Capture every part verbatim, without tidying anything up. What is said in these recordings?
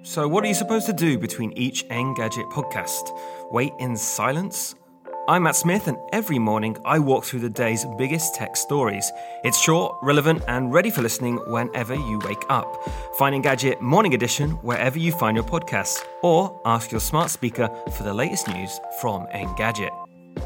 So what are you supposed to do between each Engadget podcast? Wait in silence? I'm Matt Smith, and every morning I walk through the day's biggest tech stories. It's short, relevant, and ready for listening whenever you wake up. Find Engadget Morning Edition wherever you find your podcasts, or ask your smart speaker for the latest news from Engadget.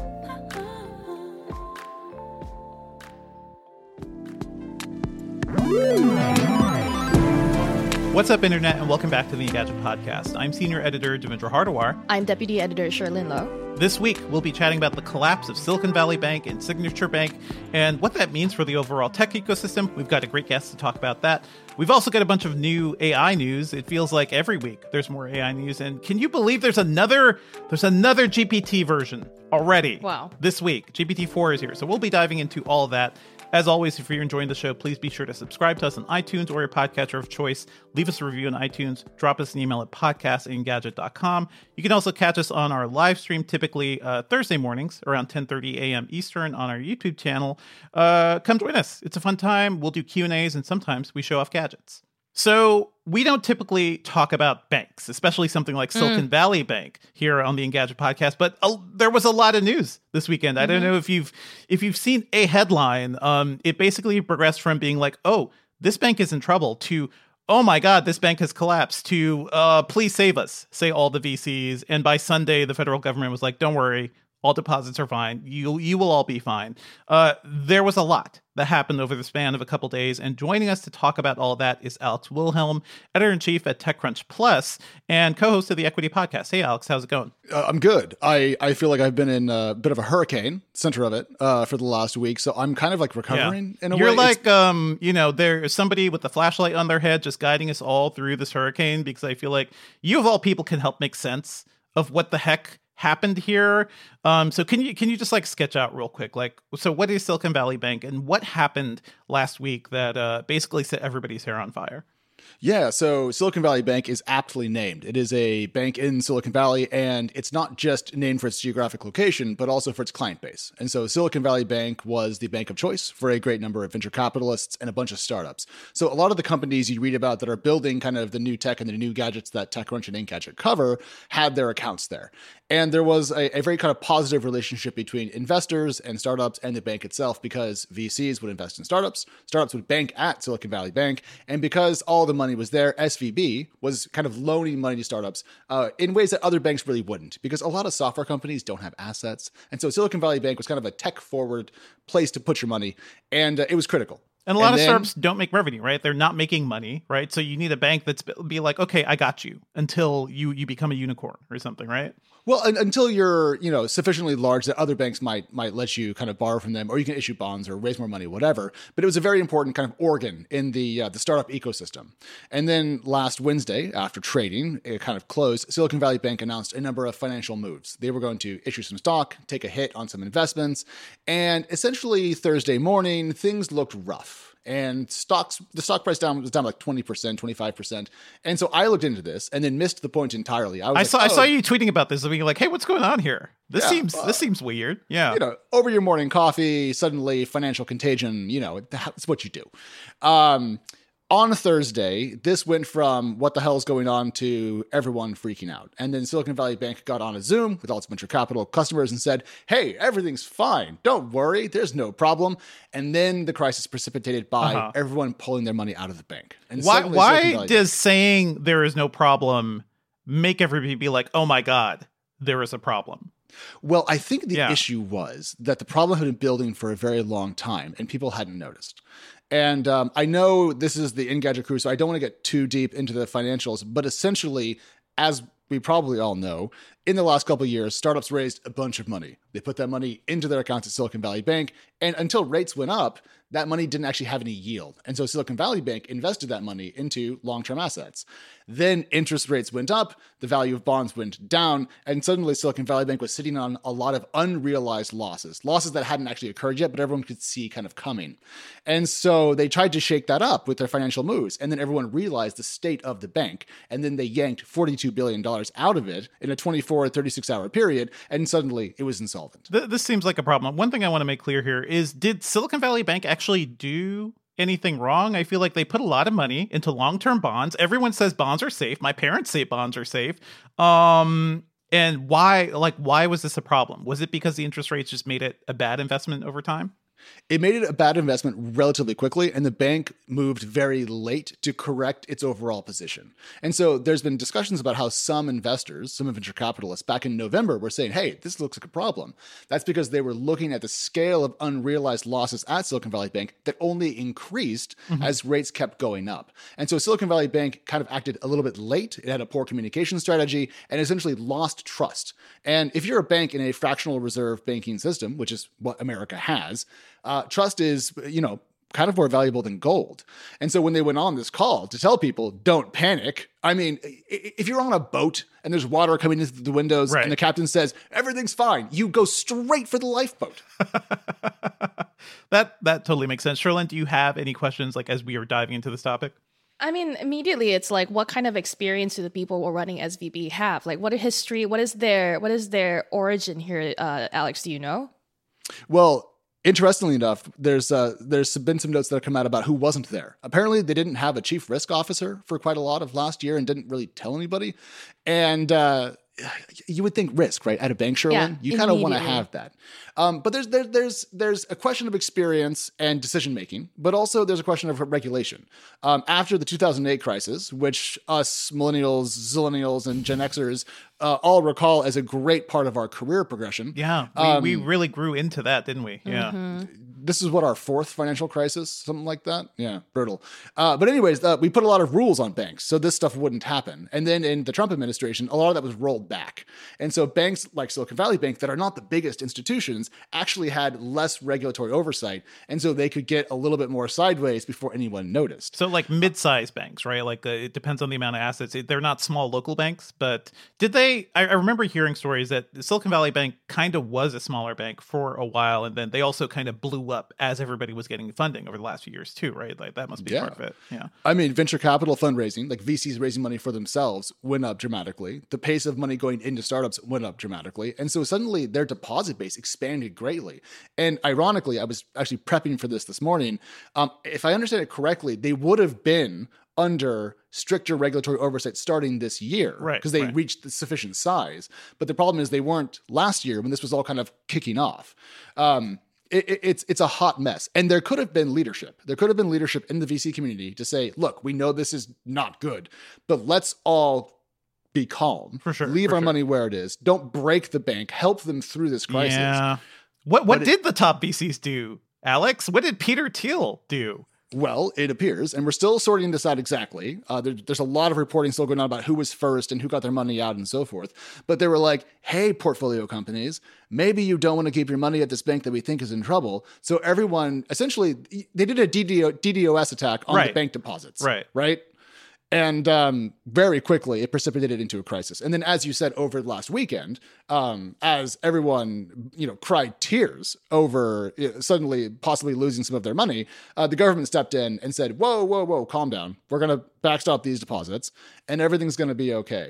What's up, Internet, and welcome back to the Engadget Podcast. I'm Senior Editor Devendra Hardawar. I'm Deputy Editor Sherlyn Lowe. This week, we'll be chatting about the collapse of Silicon Valley Bank and Signature Bank and what that means for the overall tech ecosystem. We've got a great guest to talk about that. We've also got a bunch of new A I news. It feels like every week there's more A I news. And can you believe there's another there's another G P T version already? Wow. This week, G P T four is here. So we'll be diving into all of that. As always, if you're enjoying the show, please be sure to subscribe to us on iTunes or your podcatcher of choice. Leave us a review on iTunes. Drop us an email at podcast at engadget dot com. You can also catch us on our live stream, typically uh, Thursday mornings around ten thirty a.m. Eastern on our YouTube channel. Uh, come join us. It's a fun time. We'll do Q and A's, and sometimes we show off gadgets. So we don't typically talk about banks, especially something like Silicon mm. Valley Bank here on the Engadget Podcast. But uh, there was a lot of news this weekend. Mm-hmm. I don't know if you've if you've seen a headline. Um, it basically progressed from being like, "Oh, this bank is in trouble," to "Oh my God, this bank has collapsed," to uh, "Please save us," say all the V Cs. And by Sunday, the federal government was like, "Don't worry, all deposits are fine. You you will all be fine." Uh, there was a lot that happened over the span of a couple days, and joining us to talk about all that is Alex Wilhelm, editor-in-chief at TechCrunch Plus and co-host of the Equity Podcast. Hey, Alex, how's it going? Uh, I'm good. I, I feel like I've been in a bit of a hurricane, center of it, uh, for the last week, so I'm kind of like recovering yeah. in a You're way. You're like, it's... um, you know, there's somebody with a flashlight on their head just guiding us all through this hurricane, because I feel like you of all people can help make sense of what the heck happened here. Um, so can you can you just like sketch out real quick, like, so what is Silicon Valley Bank and what happened last week that uh, basically set everybody's hair on fire? Yeah, so Silicon Valley Bank is aptly named. It is a bank in Silicon Valley, and it's not just named for its geographic location, but also for its client base. And so Silicon Valley Bank was the bank of choice for a great number of venture capitalists and a bunch of startups. So a lot of the companies you read about that are building kind of the new tech and the new gadgets that TechCrunch and Engadget cover had their accounts there. And there was a, a very kind of positive relationship between investors and startups and the bank itself, because V Cs would invest in startups, startups would bank at Silicon Valley Bank, and because all the money was there, S V B was kind of loaning money to startups uh, in ways that other banks really wouldn't, because a lot of software companies don't have assets. And so Silicon Valley Bank was kind of a tech-forward place to put your money, and uh, it was critical. And a lot and of then, startups don't make revenue, right? They're not making money, right? So you need a bank that's be like, okay, I got you, until you you become a unicorn or something, right? Well, un- until you're, you know, sufficiently large that other banks might might let you kind of borrow from them, or you can issue bonds or raise more money, whatever. But it was a very important kind of organ in the uh, the startup ecosystem. And then last Wednesday, after trading, it kind of closed, Silicon Valley Bank announced a number of financial moves. They were going to issue some stock, take a hit on some investments, and essentially Thursday morning, things looked rough. And stocks, the stock price down was down like twenty percent, twenty-five percent. And so I looked into this and then missed the point entirely. I, was I like, saw oh. I saw you tweeting about this and being like, hey, what's going on here? This yeah, seems uh, this seems weird. Yeah. You know, over your morning coffee, suddenly financial contagion, you know, that's what you do. Um, on Thursday, this went from what the hell is going on to everyone freaking out. And then Silicon Valley Bank got on a Zoom with all its venture capital customers and said, hey, everything's fine. Don't worry. There's no problem. And then the crisis precipitated by uh-huh. everyone pulling their money out of the bank. And why why Valley- does saying there is no problem make everybody be like, oh my God, there is a problem? Well, I think the yeah. issue was that the problem had been building for a very long time and people hadn't noticed. And um, I know this is the Engadget crew, so I don't want to get too deep into the financials, but essentially, as we probably all know, in the last couple of years, startups raised a bunch of money. They put that money into their accounts at Silicon Valley Bank, and until rates went up, that money didn't actually have any yield. And so Silicon Valley Bank invested that money into long-term assets. Then interest rates went up, the value of bonds went down, and suddenly Silicon Valley Bank was sitting on a lot of unrealized losses, losses that hadn't actually occurred yet, but everyone could see kind of coming. And so they tried to shake that up with their financial moves, and then everyone realized the state of the bank, and then they yanked forty-two billion dollars out of it in a twenty-four or thirty-six hour period, and suddenly it was insolvent. Th- this seems like a problem. One thing I want to make clear here is, did Silicon Valley Bank actually do anything wrong. I feel like they put a lot of money into long-term bonds. Everyone says bonds are safe. My parents say bonds are safe. Um, and why, like, why was this a problem? Was it because the interest rates just made it a bad investment over time? It made it a bad investment relatively quickly, and the bank moved very late to correct its overall position. And so there's been discussions about how some investors, some venture capitalists back in November were saying, hey, this looks like a problem. That's because they were looking at the scale of unrealized losses at Silicon Valley Bank that only increased mm-hmm. as rates kept going up. And so Silicon Valley Bank kind of acted a little bit late. It had a poor communication strategy and essentially lost trust. And if you're a bank in a fractional reserve banking system, which is what America has, Uh, trust is, you know, kind of more valuable than gold. And so when they went on this call to tell people, don't panic, I mean, if you're on a boat and there's water coming into the windows right. and the captain says, everything's fine, you go straight for the lifeboat. that that totally makes sense. Cherlynn, do you have any questions like as we are diving into this topic? I mean, immediately it's like, what kind of experience do the people who are running S V B have? Like, what a history, what is their, what is their origin here, uh, Alex, do you know? Well, interestingly enough, there's uh, there's been some notes that have come out about who wasn't there. Apparently, they didn't have a chief risk officer for quite a lot of last year and didn't really tell anybody. And uh, you would think risk, right? At a bank, Cherlynn, yeah, you kind of want to have that. Um, but there's there, there's there's a question of experience and decision making, but also there's a question of regulation. Um, after the two thousand eight crisis, which us millennials, zillennials, and Gen Xers uh, all recall as a great part of our career progression. Yeah, we, um, we really grew into that, didn't we? Yeah. Mm-hmm. This is what, our fourth financial crisis, something like that. Yeah, brutal. Uh, but anyways, uh, we put a lot of rules on banks, so this stuff wouldn't happen. And then in the Trump administration, a lot of that was rolled back. And so banks like Silicon Valley Bank that are not the biggest institutions actually had less regulatory oversight. And so they could get a little bit more sideways before anyone noticed. So like mid-sized banks, right? Like uh, it depends on the amount of assets. They're not small local banks, but did they, I, I remember hearing stories that Silicon Valley Bank kind of was a smaller bank for a while. And then they also kind of blew up as everybody was getting funding over the last few years too, right? Like that must be yeah. part of it. Yeah. I mean, venture capital fundraising, like V Cs raising money for themselves, went up dramatically. The pace of money going into startups went up dramatically. And so suddenly their deposit base expanded greatly. And ironically, I was actually prepping for this this morning. Um, if I understand it correctly, they would have been under stricter regulatory oversight starting this year, right? Because they right. reached the sufficient size. But the problem is they weren't last year when this was all kind of kicking off. Um, It, it, it's it's a hot mess. And there could have been leadership. There could have been leadership in the V C community to say, look, we know this is not good, but let's all be calm. For sure. Leave for our sure. money where it is. Don't break the bank. Help them through this crisis. Yeah. What what But did it, the top V Cs do, Alex? What did Peter Thiel do? Well, it appears, and we're still sorting this out exactly. Uh, there, there's a lot of reporting still going on about who was first and who got their money out and so forth. But they were like, hey, portfolio companies, maybe you don't want to keep your money at this bank that we think is in trouble. So everyone, essentially, they did a D D O S attack on right. the bank deposits. Right. Right? And um, very quickly, it precipitated into a crisis. And then, as you said, over the last weekend, um, as everyone, you know, cried tears over you know, suddenly possibly losing some of their money, uh, the government stepped in and said, whoa, whoa, whoa, calm down. We're going to backstop these deposits, and everything's going to be okay.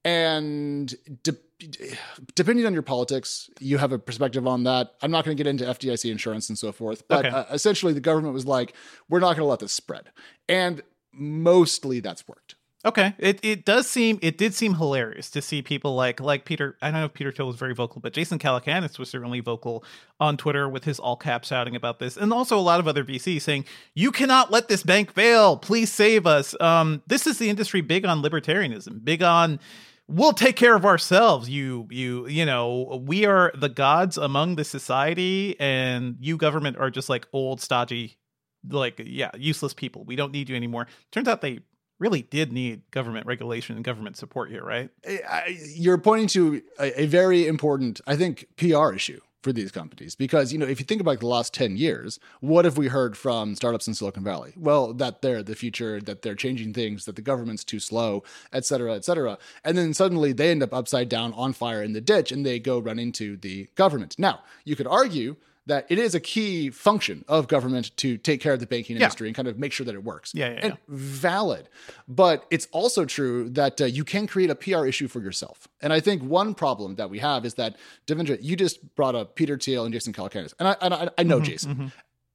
And de- depending on your politics, you have a perspective on that. I'm not going to get into F D I C insurance and so forth. But okay. uh, essentially, the government was like, we're not going to let this spread. And mostly that's worked. Okay. It it does seem, it did seem hilarious to see people like, like Peter, I don't know if Peter Thiel was very vocal, but Jason Calacanis was certainly vocal on Twitter with his all caps shouting about this. And also a lot of other V Cs saying, you cannot let this bank fail. Please save us. Um, this is the industry big on libertarianism, big on, we'll take care of ourselves. You, you, you know, we are the gods among the society, and you government are just like old, stodgy, like, yeah, useless people. We don't need you anymore. Turns out they really did need government regulation and government support here, right? You're pointing to a, a very important, I think, P R issue for these companies. Because, you know, if you think about the last ten years, what have we heard from startups in Silicon Valley? Well, that they're the future, that they're changing things, that the government's too slow, et cetera, et cetera. And then suddenly they end up upside down on fire in the ditch and they go run into the government. Now, you could argue that it is a key function of government to take care of the banking yeah. industry and kind of make sure that it works. Yeah, yeah, and yeah. valid. But it's also true that uh, you can create a P R issue for yourself. And I think one problem that we have is that, Devendra, you just brought up Peter Thiel and Jason Calacanis. And I, and I, I know mm-hmm, Jason. Mm-hmm.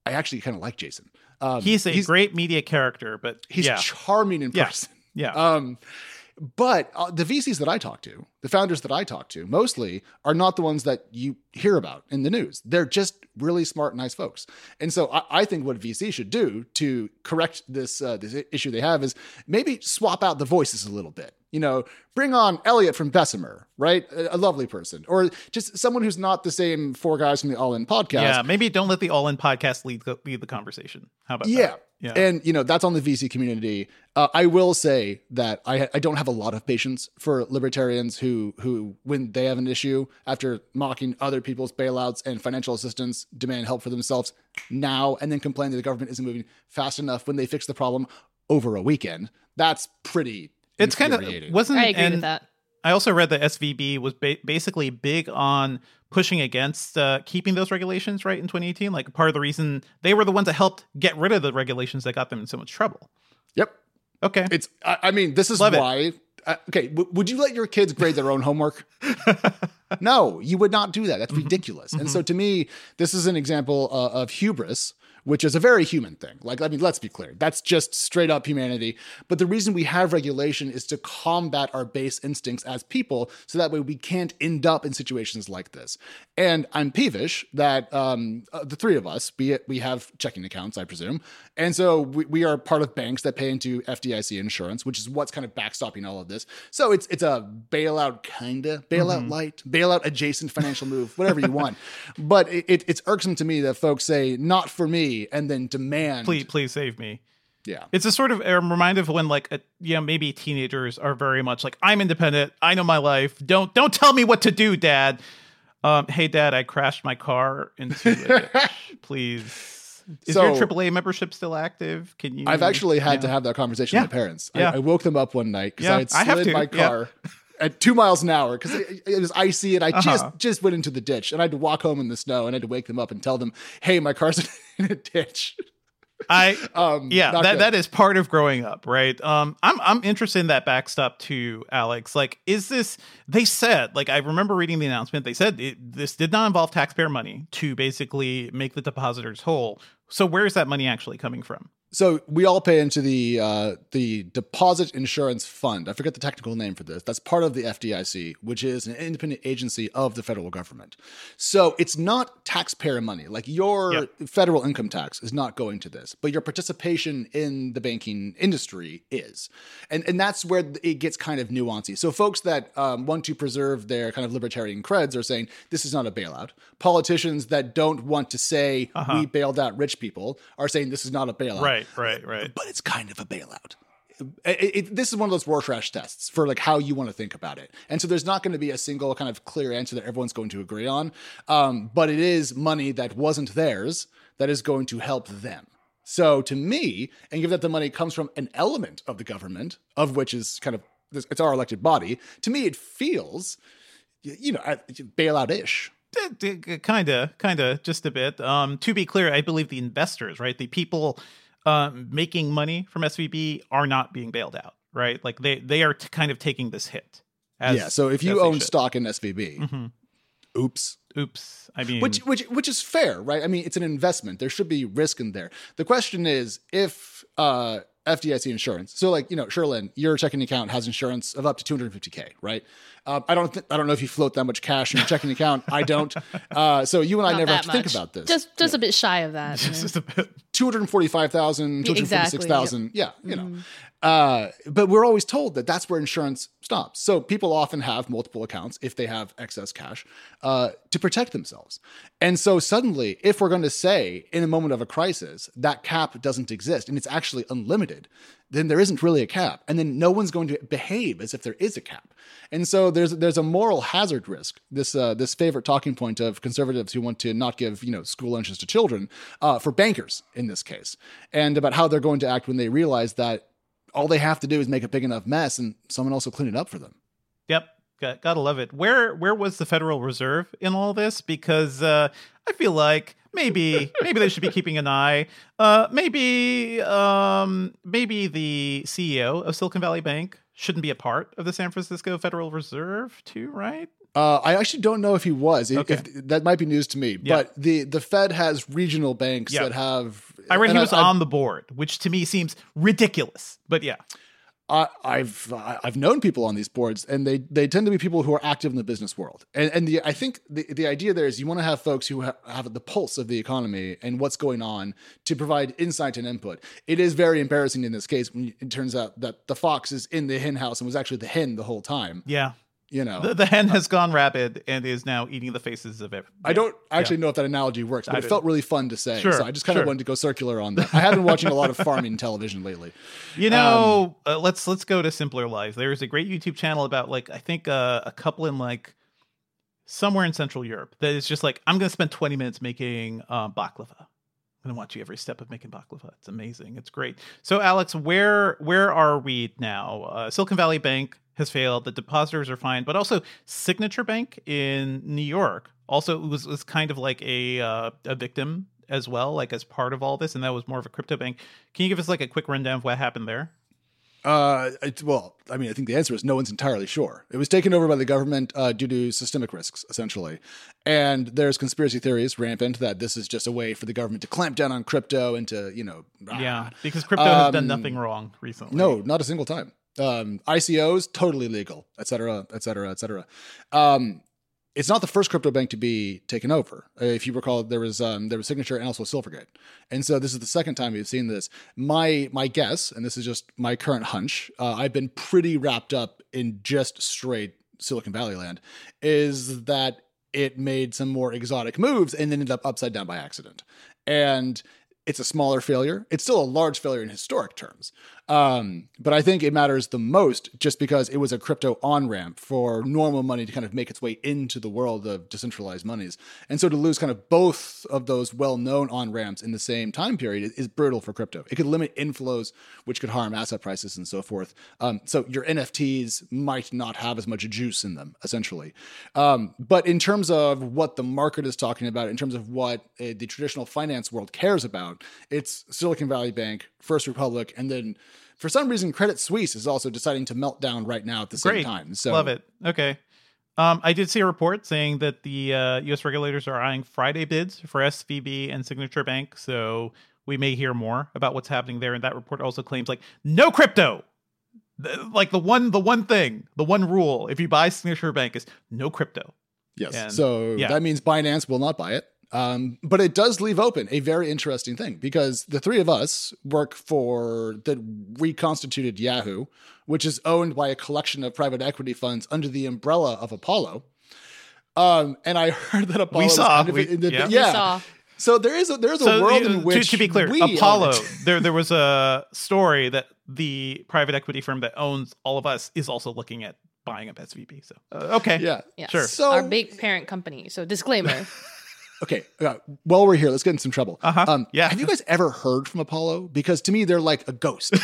I actually kind of like Jason. Um, he's a he's, great media character, but he's yeah. charming in yeah. person. Yeah. Um, but uh, the V Cs that I talk to, the founders that I talk to, mostly are not the ones that you hear about in the news. They're just really smart, nice folks. And so I, I think what V C should do to correct this uh, this issue they have is maybe swap out the voices a little bit. You know, bring on Elliot from Bessemer, right? A, a lovely person. Or just someone who's not the same four guys from the All In podcast. Yeah, maybe don't let the All In podcast lead, lead the conversation. How about yeah. that? Yeah. And, you know, that's on the V C community. Uh, I will say that I I don't have a lot of patience for libertarians who, who, when they have an issue, after mocking other people's bailouts and financial assistance, demand help for themselves now, and then complain that the government isn't moving fast enough when they fix the problem over a weekend. That's pretty It's kind of wasn't. I agree and with that. I also read that S V B was ba- basically big on pushing against uh, keeping those regulations, right, in twenty eighteen. Like part of the reason they were the ones that helped get rid of the regulations that got them in so much trouble. Yep. Okay. It's. I, I mean, this is Love why. Uh, okay. W- would you let your kids grade their own homework? No, you would not do that. That's ridiculous. Mm-hmm. And so, to me, this is an example uh, of hubris, which is a very human thing. Like, I mean, let's be clear. That's just straight up humanity. But the reason we have regulation is to combat our base instincts as people, so that way we can't end up in situations like this. And I'm peevish that um, uh, the three of us, be it we have checking accounts, I presume. And so we, we are part of banks that pay into F D I C insurance, which is what's kind of backstopping all of this. So it's it's a bailout kind of, bailout mm-hmm. light, bailout adjacent financial move, whatever you want. But it, it, it's irksome to me that folks say, not for me, and then demand. Please, please save me. Yeah. It's a sort of a reminder of when, like, a, you know, maybe teenagers are very much like, I'm independent. I know my life. Don't don't tell me what to do, Dad. Um, hey, Dad, I crashed my car into a ditch. Please. Is so, your triple A membership still active? Can you? I've actually had yeah. to have that conversation yeah. with my parents. Yeah. I, I woke them up one night because yeah, I had slid my car yeah. at two miles an hour because it, it was icy and I uh-huh. just just went into the ditch and I had to walk home in the snow and I had to wake them up and tell them, hey, my car's in a ditch. I um yeah that, that is part of growing up, right? Um I'm I'm interested in that backstop too, Alex. Like, is this, they said, like, I remember reading the announcement, they said it, this did not involve taxpayer money to basically make the depositors whole. So where is that money actually coming from? So we all pay into the uh, the Deposit Insurance Fund. I forget the technical name for this. That's part of the F D I C, which is an independent agency of the federal government. So it's not taxpayer money. Like your yep. federal income tax is not going to this, but your participation in the banking industry is. And and that's where it gets kind of nuancy. So folks that um, want to preserve their kind of libertarian creds are saying this is not a bailout. Politicians that don't want to say uh-huh. we bailed out rich people are saying this is not a bailout. Right. Right, right. But it's kind of a bailout. It, it, this is one of those Rorschach tests for like how you want to think about it. And so there's not going to be a single kind of clear answer that everyone's going to agree on. Um, but it is money that wasn't theirs that is going to help them. So to me, and given that the money comes from an element of the government, of which is kind of, it's our elected body, to me it feels, you know, bailout-ish. Kind of, kind of, just a bit. Um, to be clear, I believe the investors, right, the people Um, making money from S V B are not being bailed out, right? Like they they are t- kind of taking this hit. As, yeah. So if you own stock in S V B, mm-hmm. oops, oops. I mean, which which which is fair, right? I mean, it's an investment. There should be risk in there. The question is if uh, F D I C insurance. So, like, you know, Sherlyn, your checking account has insurance of up to two hundred fifty K, right? Um, I don't th- I don't know if you float that much cash in your checking account. I don't. Uh, so you and I Not never have to much. think about this. Just just yeah. a bit shy of that. Just a bit. two hundred forty-five thousand, two hundred forty-six thousand. Exactly, yep. Yeah, you mm-hmm. know. Uh, but we're always told that that's where insurance stops. So people often have multiple accounts if they have excess cash uh, to protect themselves. And so suddenly, if we're going to say in a moment of a crisis that cap doesn't exist and it's actually unlimited, then there isn't really a cap. And then no one's going to behave as if there is a cap. And so there's there's a moral hazard risk. This uh, this favorite talking point of conservatives who want to not give, you know, school lunches to children uh, for bankers in this case, and about how they're going to act when they realize that all they have to do is make a big enough mess and someone else will clean it up for them. Yep. Got, gotta love it. Where where was the Federal Reserve in all this? Because uh, I feel like maybe maybe they should be keeping an eye. Uh, maybe um, maybe the C E O of Silicon Valley Bank shouldn't be a part of the San Francisco Federal Reserve too, right? Uh, I actually don't know if he was. If- Okay. if- that might be news to me. Yeah. But the, the Fed has regional banks Yeah. that have. I read and he was I- I- on the board, which to me seems ridiculous. But yeah. I, I've I've known people on these boards, and they they tend to be people who are active in the business world. And and the I think the, the idea there is you want to have folks who ha- have the pulse of the economy and what's going on to provide insight and input. It is very embarrassing in this case when it turns out that the fox is in the hen house and was actually the hen the whole time. Yeah. You know, The, the hen has gone rabid and is now eating the faces of it. I don't actually know if that analogy works, but I it felt really fun to say. Sure, so I just kind sure. of wanted to go circular on that. I have been watching a lot of farming television lately. You know, uh, let's let's go to simpler lives. There's a great YouTube channel about like I think uh, a couple in like somewhere in Central Europe that is just like I'm going to spend twenty minutes making uh, baklava. I'm going to watch you every step of making baklava. It's amazing. It's great. So Alex, where where are we now? Uh, Silicon Valley Bank has failed. The depositors are fine, but also Signature Bank in New York also was was kind of like a uh, a victim as well, like as part of all this, and that was more of a crypto bank. Can you give us like a quick rundown of what happened there? Uh, it, well, I mean, I think the answer is no one's entirely sure. It was taken over by the government uh, due to systemic risks, essentially. And there's conspiracy theories rampant that this is just a way for the government to clamp down on crypto and to, you know, Yeah, ah. because crypto has done Um, nothing wrong recently. No, not a single time. Um, I C Os totally legal, et cetera, et cetera, et cetera. Um, it's not the first crypto bank to be taken over. Uh, If you recall, there was um, there was Signature and also Silvergate, and so this is the second time we've seen this. My my guess, and this is just my current hunch, uh, I've been pretty wrapped up in just straight Silicon Valley land, is that it made some more exotic moves and ended up upside down by accident, and it's a smaller failure. It's still a large failure in historic terms. Um, but I think it matters the most just because it was a crypto on-ramp for normal money to kind of make its way into the world of decentralized monies. And so to lose kind of both of those well-known on-ramps in the same time period is, is brutal for crypto. It could limit inflows, which could harm asset prices and so forth. Um, so your N F Ts might not have as much juice in them, essentially. Um, but in terms of what the market is talking about, in terms of what uh, the traditional finance world cares about, it's Silicon Valley Bank, First Republic, and then for some reason, Credit Suisse is also deciding to melt down right now at the same Great. time. So Love it. Okay. Um, I did see a report saying that the uh, U S regulators are eyeing Friday bids for S V B and Signature Bank, so we may hear more about what's happening there. And that report also claims like no crypto. The- Like the one, the one thing, the one rule if you buy Signature Bank is no crypto. Yes. And- so yeah. that means Binance will not buy it. Um, but it does leave open a very interesting thing because the three of us work for the reconstituted Yahoo, which is owned by a collection of private equity funds under the umbrella of Apollo. Um, and I heard that Apollo We was saw. kind of We- in the, yeah. yeah. We saw. So there is a there's a So world uh, in to- which to, be clear, we own Apollo, it. there there was a story that the private equity firm that owns all of us is also looking at buying up S V B. So uh, okay, Yeah. Yeah. Sure. So Our big parent company. So disclaimer. Okay, uh, while we're here, let's get in some trouble. Uh-huh. Um, Yeah. Have you guys ever heard from Apollo? Because to me, they're like a ghost.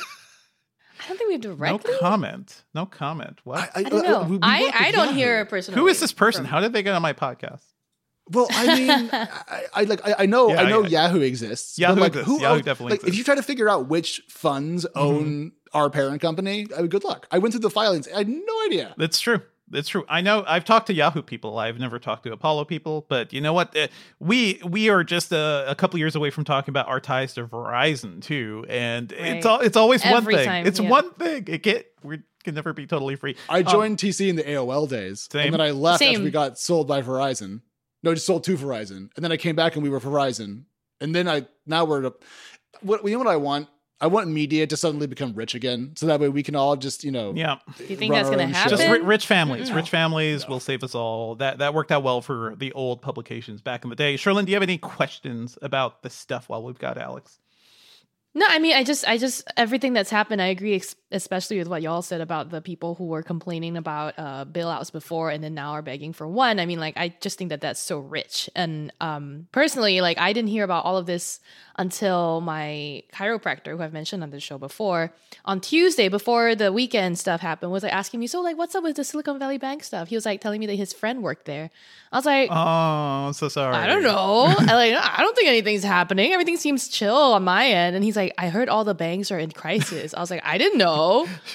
I don't think we've no directly. comment, no comment. What? I don't know. we- we I, work with I don't Yahoo. hear personally. Who is this person? from- How did they get on my podcast? Well, I mean, I, I like I, I know Yeah, I know yeah. Yahoo exists. Yahoo but like, exists. Who Yahoo owns- definitely like, If exists. you try to figure out which funds own our parent company, I mean, good luck. I went through the filings. I had no idea. That's true. That's true. I know. I've talked to Yahoo people. I've never talked to Apollo people. But you know what? Uh, we we are just a, a couple years away from talking about our ties to Verizon too, and it's Right. all it's always one Every thing. time, it's yeah. one thing. It can we can never be totally free. I Um, joined T C in the A O L days, Same. and then I left Same. after we got sold by Verizon. No, just sold to Verizon, and then I came back and we were Verizon, and then I now we're at what you know what I want. I want media to suddenly become rich again, so that way we can all just you know. yeah. Do you think run that's our going own to show. happen? Just ri- rich families. Rich families will save us all. That that worked out well for the old publications back in the day. Sherlyn, do you have any questions about this stuff while we've got Alex? No, I mean, I just, I just, everything that's happened, I agree, ex- especially with what y'all said about the people who were complaining about uh, bailouts before and then now are begging for one. I mean, like, I just think that that's so rich. And um, personally, like, I didn't hear about all of this until my chiropractor, who I've mentioned on the show before, on Tuesday, before the weekend stuff happened, was like asking me, so, like, what's up with the Silicon Valley Bank stuff? He was like telling me that his friend worked there. I was like, Oh, I'm so sorry. I don't know. I like I don't think anything's happening. Everything seems chill on my end. And he's like, I heard all the banks are in crisis. I was like, I didn't know.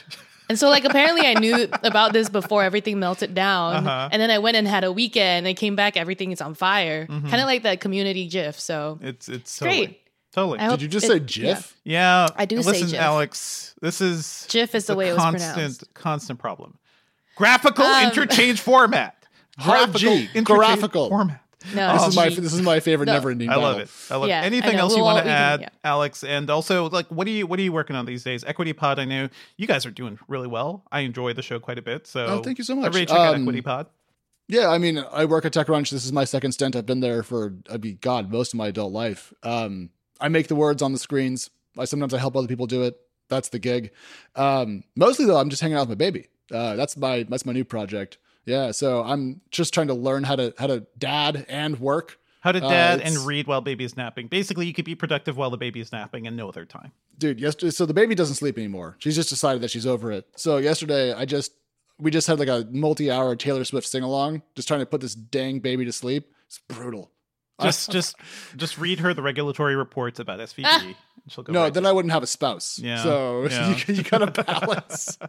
And so like apparently I knew about this before everything melted down. Uh-huh. And then I went and had a weekend. I came back, everything is on fire. Mhm. Kind of like that Community GIF. So It's it's it's totally, great. Totally. I hope Did you just it- say GIF? Yeah, I do listen, say GIF. Alex. This is GIF is the way it was constant, pronounced. constant problem. Graphical Um, interchange format. Hard Graphical G. interchange Graphical. format. No, This is my G. this is my favorite No. never-ending I battle. love it. I love Yeah, it. I Anything know. else you We'll want all- to we can- add, yeah. Alex? And also, like, what are you what are you working on these days? Equity Pod. I know you guys are doing really well. I enjoy the show quite a bit. So, Oh, thank you so much. Everybody check out Um, Equity Pod. Yeah, I mean, I work at TechCrunch. This is my second stint. I've been there for, I mean, God, most of my adult life. Um, I make the words on the screens. I sometimes I help other people do it. That's the gig. Um, mostly though, I'm just hanging out with my baby. Uh, that's my that's my new project. Yeah, so I'm just trying to learn how to how to dad and work. How to uh, dad and it's- read while baby is napping. Basically, you could be productive while the baby is napping and no other time. Dude, yesterday, so the baby doesn't sleep anymore. She's just decided that she's over it. So yesterday, I just we just had like a multi-hour Taylor Swift sing-along, just trying to put this dang baby to sleep. It's brutal. Just, just, just read her the regulatory reports about S V B. and she'll go. No, right then to I wouldn't have a spouse. Yeah, So yeah. you, you gotta balance.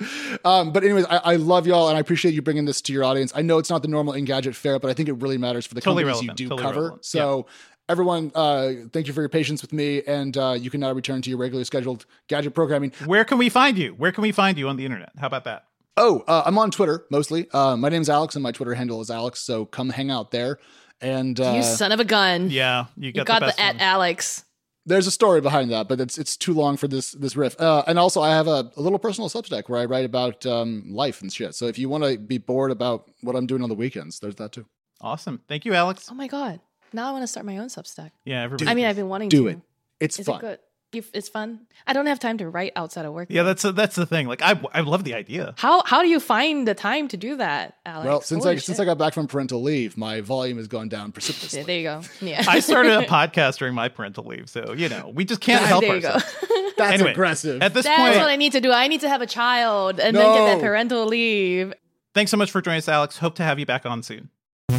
um, but anyways, I, I love y'all, and I appreciate you bringing this to your audience. I know it's not the normal Engadget fare, but I think it really matters for the Totally companies relevant, you do totally cover. relevant. So everyone, uh, thank you for your patience with me, and uh, you can now return to your regularly scheduled gadget programming. Where can we find you? Where can we find you on the internet? How about that? Oh, uh, I'm on Twitter mostly. Uh, my name's Alex, and my Twitter handle is Alex. So come hang out there. And uh, You son of a gun. Yeah, you got, You got the, the, best at one. Alex. there's a story behind that, but it's it's too long for this this riff. Uh, and also, I have a, a little personal Substack where I write about um, life and shit. So if you want to be bored about what I'm doing on the weekends, there's that too. Awesome. Thank you, Alex. Oh my god. Now I want to start my own Substack. Yeah, everybody. I mean, I've been wanting Do to. it. It's Is fun. it good? You, it's fun. I don't have time to write outside of work. Yeah, that's that's the thing. Like, I I love the idea. How how do you find the time to do that, Alex? Well, since Holy I since shit. I got back from parental leave, my volume has gone down precipitously. Yeah, there you go. Yeah. I started a podcast during my parental leave, so you know we just can't Ah, help there you go. ourselves. That's Anyway, aggressive. At this That's point, what I need to do. I need to have a child and then get No. that parental leave. thanks so much for joining us, Alex. Hope to have you back on soon.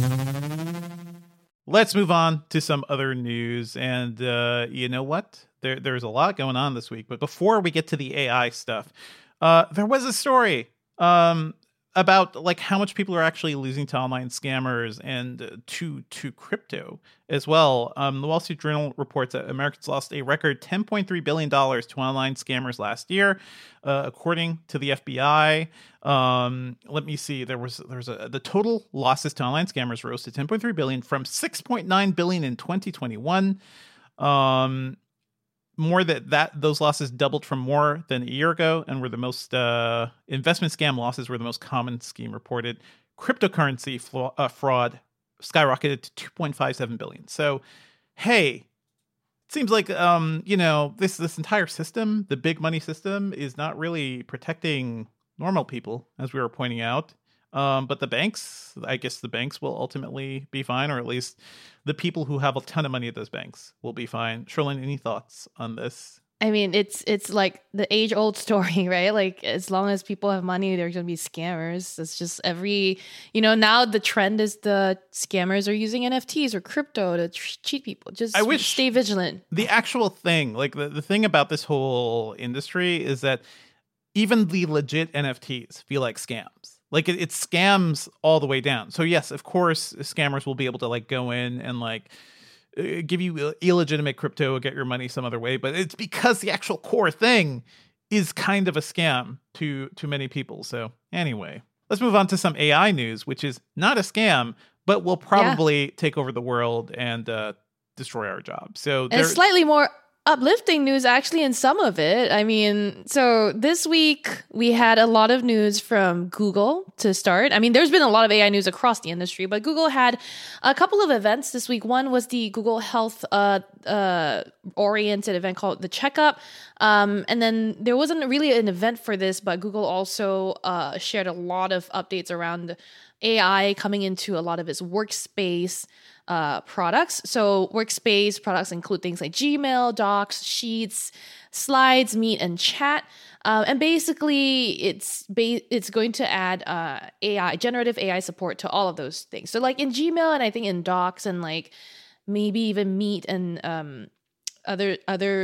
Let's move on to some other news. And uh, you know what? There, there's a lot going on this week. But before we get to the A I stuff, uh, there was a story um, about like how much people are actually losing to online scammers and uh, to to crypto as well. Um, the Wall Street Journal reports that Americans lost a record ten point three billion dollars to online scammers last year, uh, according to the F B I. Um, let me see. There was there's a the total losses to online scammers rose to ten point three billion from six point nine billion in twenty twenty-one. Um, more that that those losses doubled from more than a year ago, and were the most uh, investment scam losses were the most common scheme reported. Cryptocurrency fla- uh, fraud skyrocketed to two point five seven billion. So, hey, it seems like um, you know this this entire system, the big money system, is not really protecting normal people, as we were pointing out. Um, but the banks, I guess the banks will ultimately be fine, or at least the people who have a ton of money at those banks will be fine. Sherlyn, any thoughts on this? I mean, it's it's like the age old story, right? Like as long as people have money, they're going to be scammers. It's just every, you know, now the trend is the scammers are using N F Ts or crypto to tr- cheat people. Just I wish- stay vigilant. The actual thing, like the, the thing about this whole industry is that even the legit N F Ts feel like scams. Like it, it scams all the way down. So yes, of course, scammers will be able to like go in and like uh, give you illegitimate crypto, get your money some other way. But it's because the actual core thing is kind of a scam to to many people. So anyway, let's move on to some A I news, which is not a scam, but will probably take over the world and uh, destroy our jobs. So And there, it's slightly more uplifting news actually in some of it. I mean, so this week we had a lot of news from Google to start. I mean, there's been a lot of A I news across the industry, but Google had a couple of events this week. One was the Google Health uh, uh, oriented event called The Checkup. Um, and then there wasn't really an event for this, but Google also uh, shared a lot of updates around A I coming into a lot of its workspace Uh, products. So workspace products include things like Gmail, Docs, Sheets, Slides, Meet, and Chat. Uh, and basically, it's ba- it's going to add uh, A I, generative A I support to all of those things. So like in Gmail, and I think in Docs, and like maybe even Meet and um, other other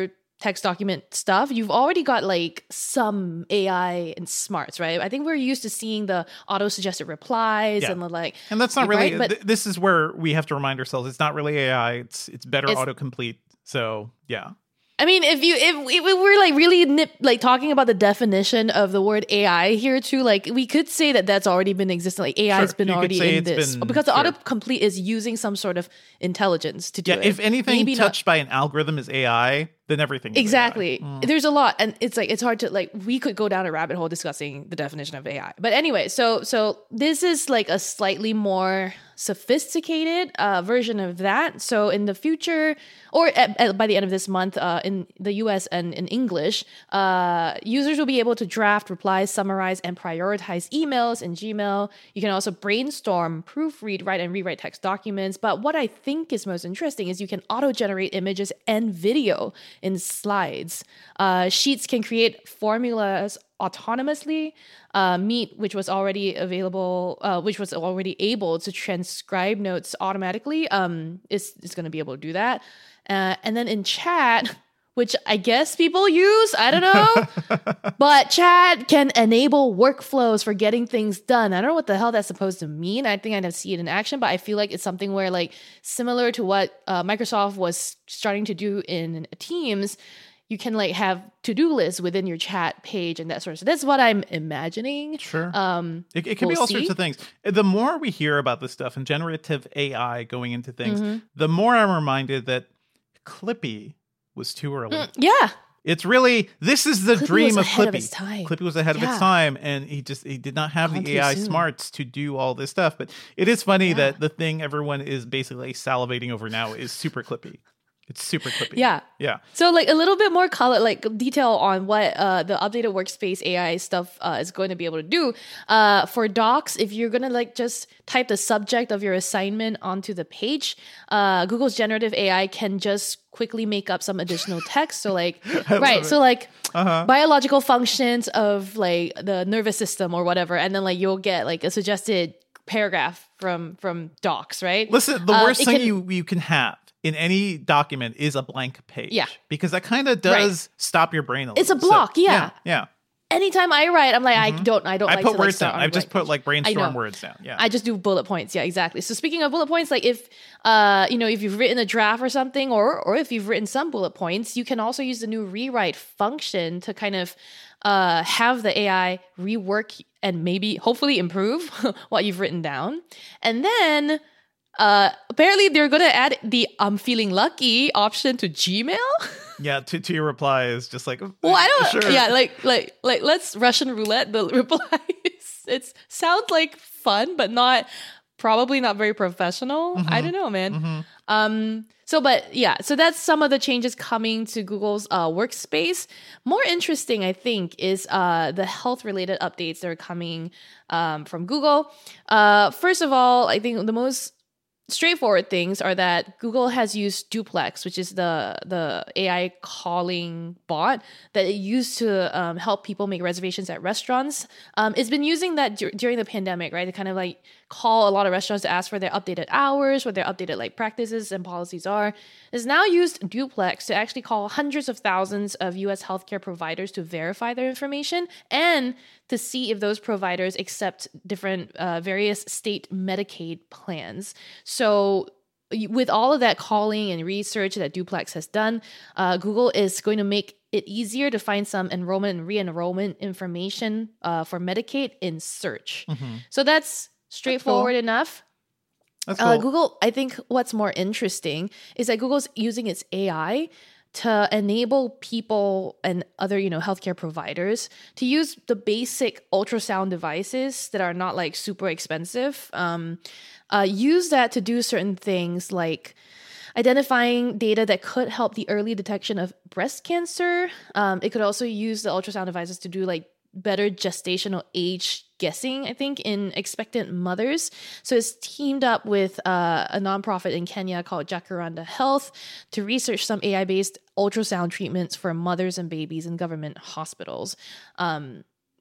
text document stuff, you've already got like some A I and smarts, right? I think we're used to seeing the auto suggested replies Yeah. and the like. And that's not right? really, But th- this is where we have to remind ourselves it's not really A I. It's it's better It's- autocomplete. So, yeah. I mean, if you if, if we we're like really nip like talking about the definition of the word A I here too, like we could say that that's already been existing. Like A I has Sure. been You could already say in it's this been- because the sure. autocomplete is using some sort of intelligence to do Yeah, it. if anything Maybe not- touched by an algorithm is A I, then everything is Exactly. A I. Mm. There's a lot, and it's like it's hard to like. We could go down a rabbit hole discussing the definition of A I. But anyway, so so this is like a slightly more sophisticated uh, version of that. So in the future, or at, at, by the end of this month, uh, in the U S and in English, uh, users will be able to draft, replies, summarize, and prioritize emails in Gmail. You can also brainstorm, proofread, write, and rewrite text documents. But what I think is most interesting is you can auto-generate images and video in slides. Uh, Sheets can create formulas autonomously. Uh, Meet, which was already available, uh, which was already able to transcribe notes automatically, um, is is going to be able to do that. Uh, and then in Chat, which I guess people use, I don't know, but Chat can enable workflows for getting things done. I don't know what the hell that's supposed to mean. I think I'd have to see it in action, but I feel like it's something where, like, similar to what uh, Microsoft was starting to do in Teams, you can like have to-do lists within your chat page and that sort of stuff. That's what I'm imagining. Sure. Um, It, it can we'll be all see. sorts of things. The more we hear about this stuff and generative A I going into things, Mhm. the more I'm reminded that Clippy was too early. Mm, yeah. It's really, this is the Clippy dream was of ahead Clippy. of its time. Clippy was ahead of Yeah. its time, and he just he did not have Gone the too A I soon. smarts to do all this stuff. But it is funny Yeah. that the thing everyone is basically salivating over now is super Clippy. It's super Clippy. Yeah. Yeah. So like a little bit more color, like detail on what uh, the updated workspace A I stuff uh, is going to be able to do. Uh, for docs, if you're gonna like just type the subject of your assignment onto the page, uh, Google's generative A I can just quickly make up some additional text. So like, right. So like Uh-huh. biological functions of like the nervous system or whatever, and then like you'll get like a suggested paragraph from from docs, right? Listen, the Uh, worst it thing can- you, you can have in any document is a blank page. Yeah. Because that kind of does stop your brain a little. It's a So, block, yeah. Yeah. yeah. Anytime I write, I'm like, I don't, I don't I like put to like, words start down. on I've just blank put like I brainstorm know. words down. Yeah. I just do bullet points. Yeah, exactly. So speaking of bullet points, like if uh you know if you've written a draft or something, or or if you've written some bullet points, you can also use the new rewrite function to kind of uh have the A I rework and maybe hopefully improve what you've written down. And then uh apparently they're gonna add the I'm feeling lucky option to Gmail. yeah. To, to your reply is just like, Well, I don't. Sure. Yeah, like like like let's Russian roulette the replies. It sounds like fun, but not probably not very professional. I don't know, man. Mhm. Um. So, but yeah, so that's some of the changes coming to Google's uh, workspace. More interesting, I think, is uh, the health-related updates that are coming um, from Google. Uh, first of all, I think the most straightforward things are that Google has used Duplex, which is the the A I calling bot that it used to um, help people make reservations at restaurants. Um, it's been using that dur- during the pandemic, right? To kind of like call a lot of restaurants to ask for their updated hours, what their updated like practices and policies are. It's now used Duplex to actually call hundreds of thousands of U S healthcare providers to verify their information and to see if those providers accept different uh, various state Medicaid plans. So y- with all of that calling and research that Duplex has done, uh, Google is going to make it easier to find some enrollment and re-enrollment information uh, for Medicaid in search. Mhm. So that's straightforward enough. That's cool. Uh, Google, I think what's more interesting is that Google's using its A I to enable people and other, you know, healthcare providers to use the basic ultrasound devices that are not like super expensive. Um, uh, use that to do certain things like identifying data that could help the early detection of breast cancer. Um, it could also use the ultrasound devices to do like better gestational age guessing, I think, in expectant mothers. So it's teamed up with uh, a nonprofit in Kenya called Jacaranda Health to research some A I-based ultrasound treatments for mothers and babies in government hospitals. Um,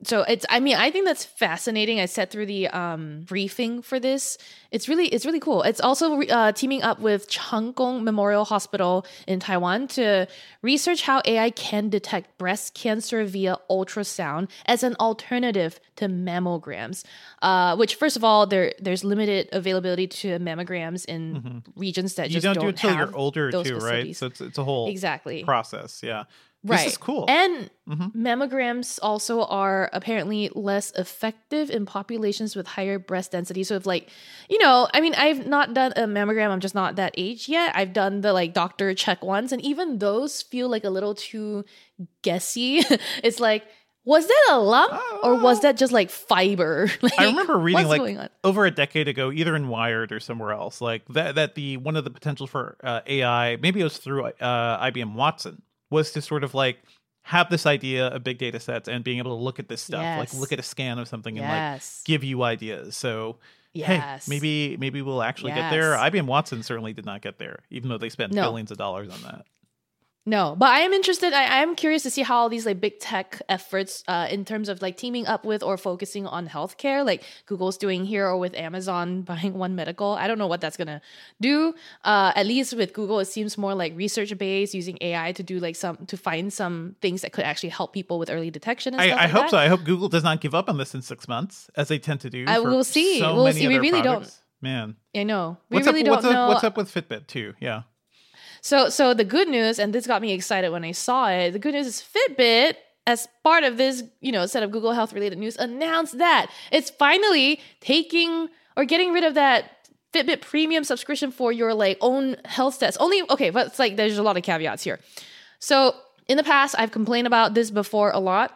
So it's, I mean, I think that's fascinating. I sat through the um, briefing for this. It's really, it's really cool. It's also uh, teaming up with Cheng Kung Memorial Hospital in Taiwan to research how A I can detect breast cancer via ultrasound as an alternative to mammograms. Uh, which, first of all, there there's limited availability to mammograms in mm-hmm. regions that you just don't, don't do it until have you're older those too, facilities. right? So it's it's a whole exactly process. Yeah. Right. This is cool. And mm-hmm. mammograms also are apparently less effective in populations with higher breast density. So if like, you know, I mean, I've not done a mammogram. I'm just not that age yet. I've done the like doctor check ones. And even those feel like a little too guessy. It's like, was that a lump uh, or was that just like fiber? Like, I remember reading like over a decade ago, either in Wired or somewhere else, like that, that the one of the potential for uh, A I, maybe it was through uh, I B M Watson, was to sort of like have this idea of big data sets and being able to look at this stuff, yes. like look at a scan of something yes. and like give you ideas. So yes. hey, maybe maybe we'll actually yes. get there. I B M Watson certainly did not get there, even though they spent no. billions of dollars on that. No, but I am interested. I am curious to see how all these like big tech efforts uh, in terms of like teaming up with or focusing on healthcare, like Google's doing here or with Amazon buying One Medical. I don't know what that's going to do. Uh, at least with Google, it seems more like research based, using A I to do like some, to find some things that could actually help people with early detection and I, stuff I like hope that. so. I hope Google does not give up on this in six months, as they tend to do. I for will see. So we'll many see. We other really products. don't. Man. I know. We what's really up, don't what's up, know. What's up with Fitbit too? Yeah. So, so the good news, and this got me excited when I saw it. The good news is Fitbit, as part of this, you know, set of Google Health related news, announced that it's finally taking or getting rid of that Fitbit Premium subscription for your like own health stats. Only okay, but it's like there's a lot of caveats here. So in the past, I've complained about this before a lot.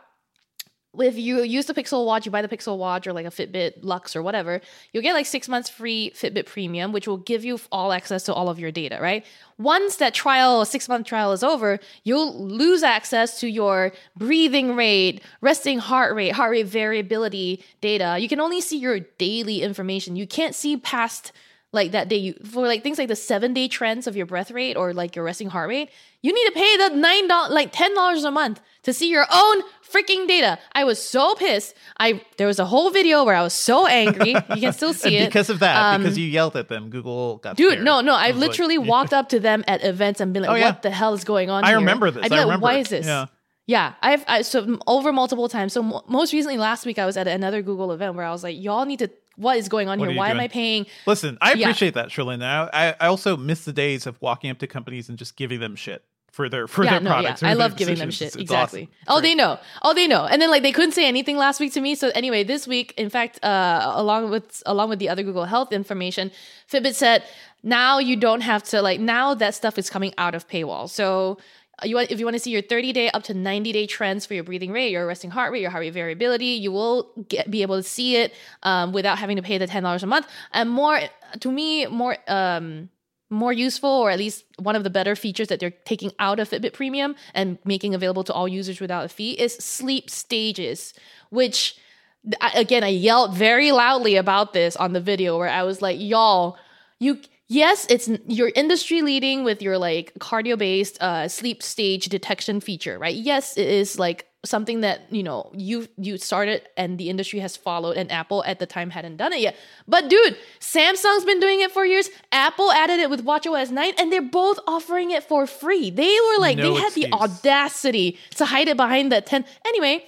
If you use the Pixel Watch, you buy the Pixel Watch or like a Fitbit Luxe or whatever, you'll get like six months free Fitbit Premium, which will give you all access to all of your data, right? Once that trial, six month trial is over, you'll lose access to your breathing rate, resting heart rate, heart rate variability data. You can only see your daily information. You can't see past like that day. You, for like things like the seven day trends of your breath rate or like your resting heart rate, you need to pay the nine dollars, like ten dollars a month to see your own freaking data. I was so pissed. I there was a whole video where I was so angry. You can still see it because of that. Um, because you yelled at them. Google got dude. scared. No, no. I was literally like, walked up to them at events and been like, Oh, yeah. "What the hell is going on?" I here? remember this. I'd be I like, remember "Why it. is this?" Yeah. Yeah, I've I, so over multiple times. So m- most recently, last week, I was at another Google event where I was like, "Y'all need to. What is going on What here? are you Why doing? am I paying?" Listen, I Yeah. appreciate that, Sherlyn. I, I also miss the days of walking up to companies and just giving them shit for their for yeah, their no, products. yeah. or I their love giving them decisions. shit. It's Exactly. awesome. Oh, Great. they know. Oh, they know. And then like they couldn't say anything last week to me. So anyway, this week, in fact, uh, along with along with the other Google Health information, Fitbit said now you don't have to like now that stuff is coming out of paywall. So you want if you want to see your thirty day up to ninety day trends for your breathing rate, your resting heart rate, your heart rate variability, you will get be able to see it um, without having to pay the ten dollars a month. And more to me, more um, more useful, or at least one of the better features that they're taking out of Fitbit Premium and making available to all users without a fee is sleep stages, which again I yelled very loudly about this on the video where I was like, y'all, you. Yes, it's your industry leading with your like cardio based uh, sleep stage detection feature, right? Yes, it is like something that, you know, you you started and the industry has followed, and Apple at the time hadn't done it yet. But dude, Samsung's been doing it for years. Apple added it with watchOS nine, and they're both offering it for free. They were like, No they had excuse. the audacity to hide it behind that ten. Anyway,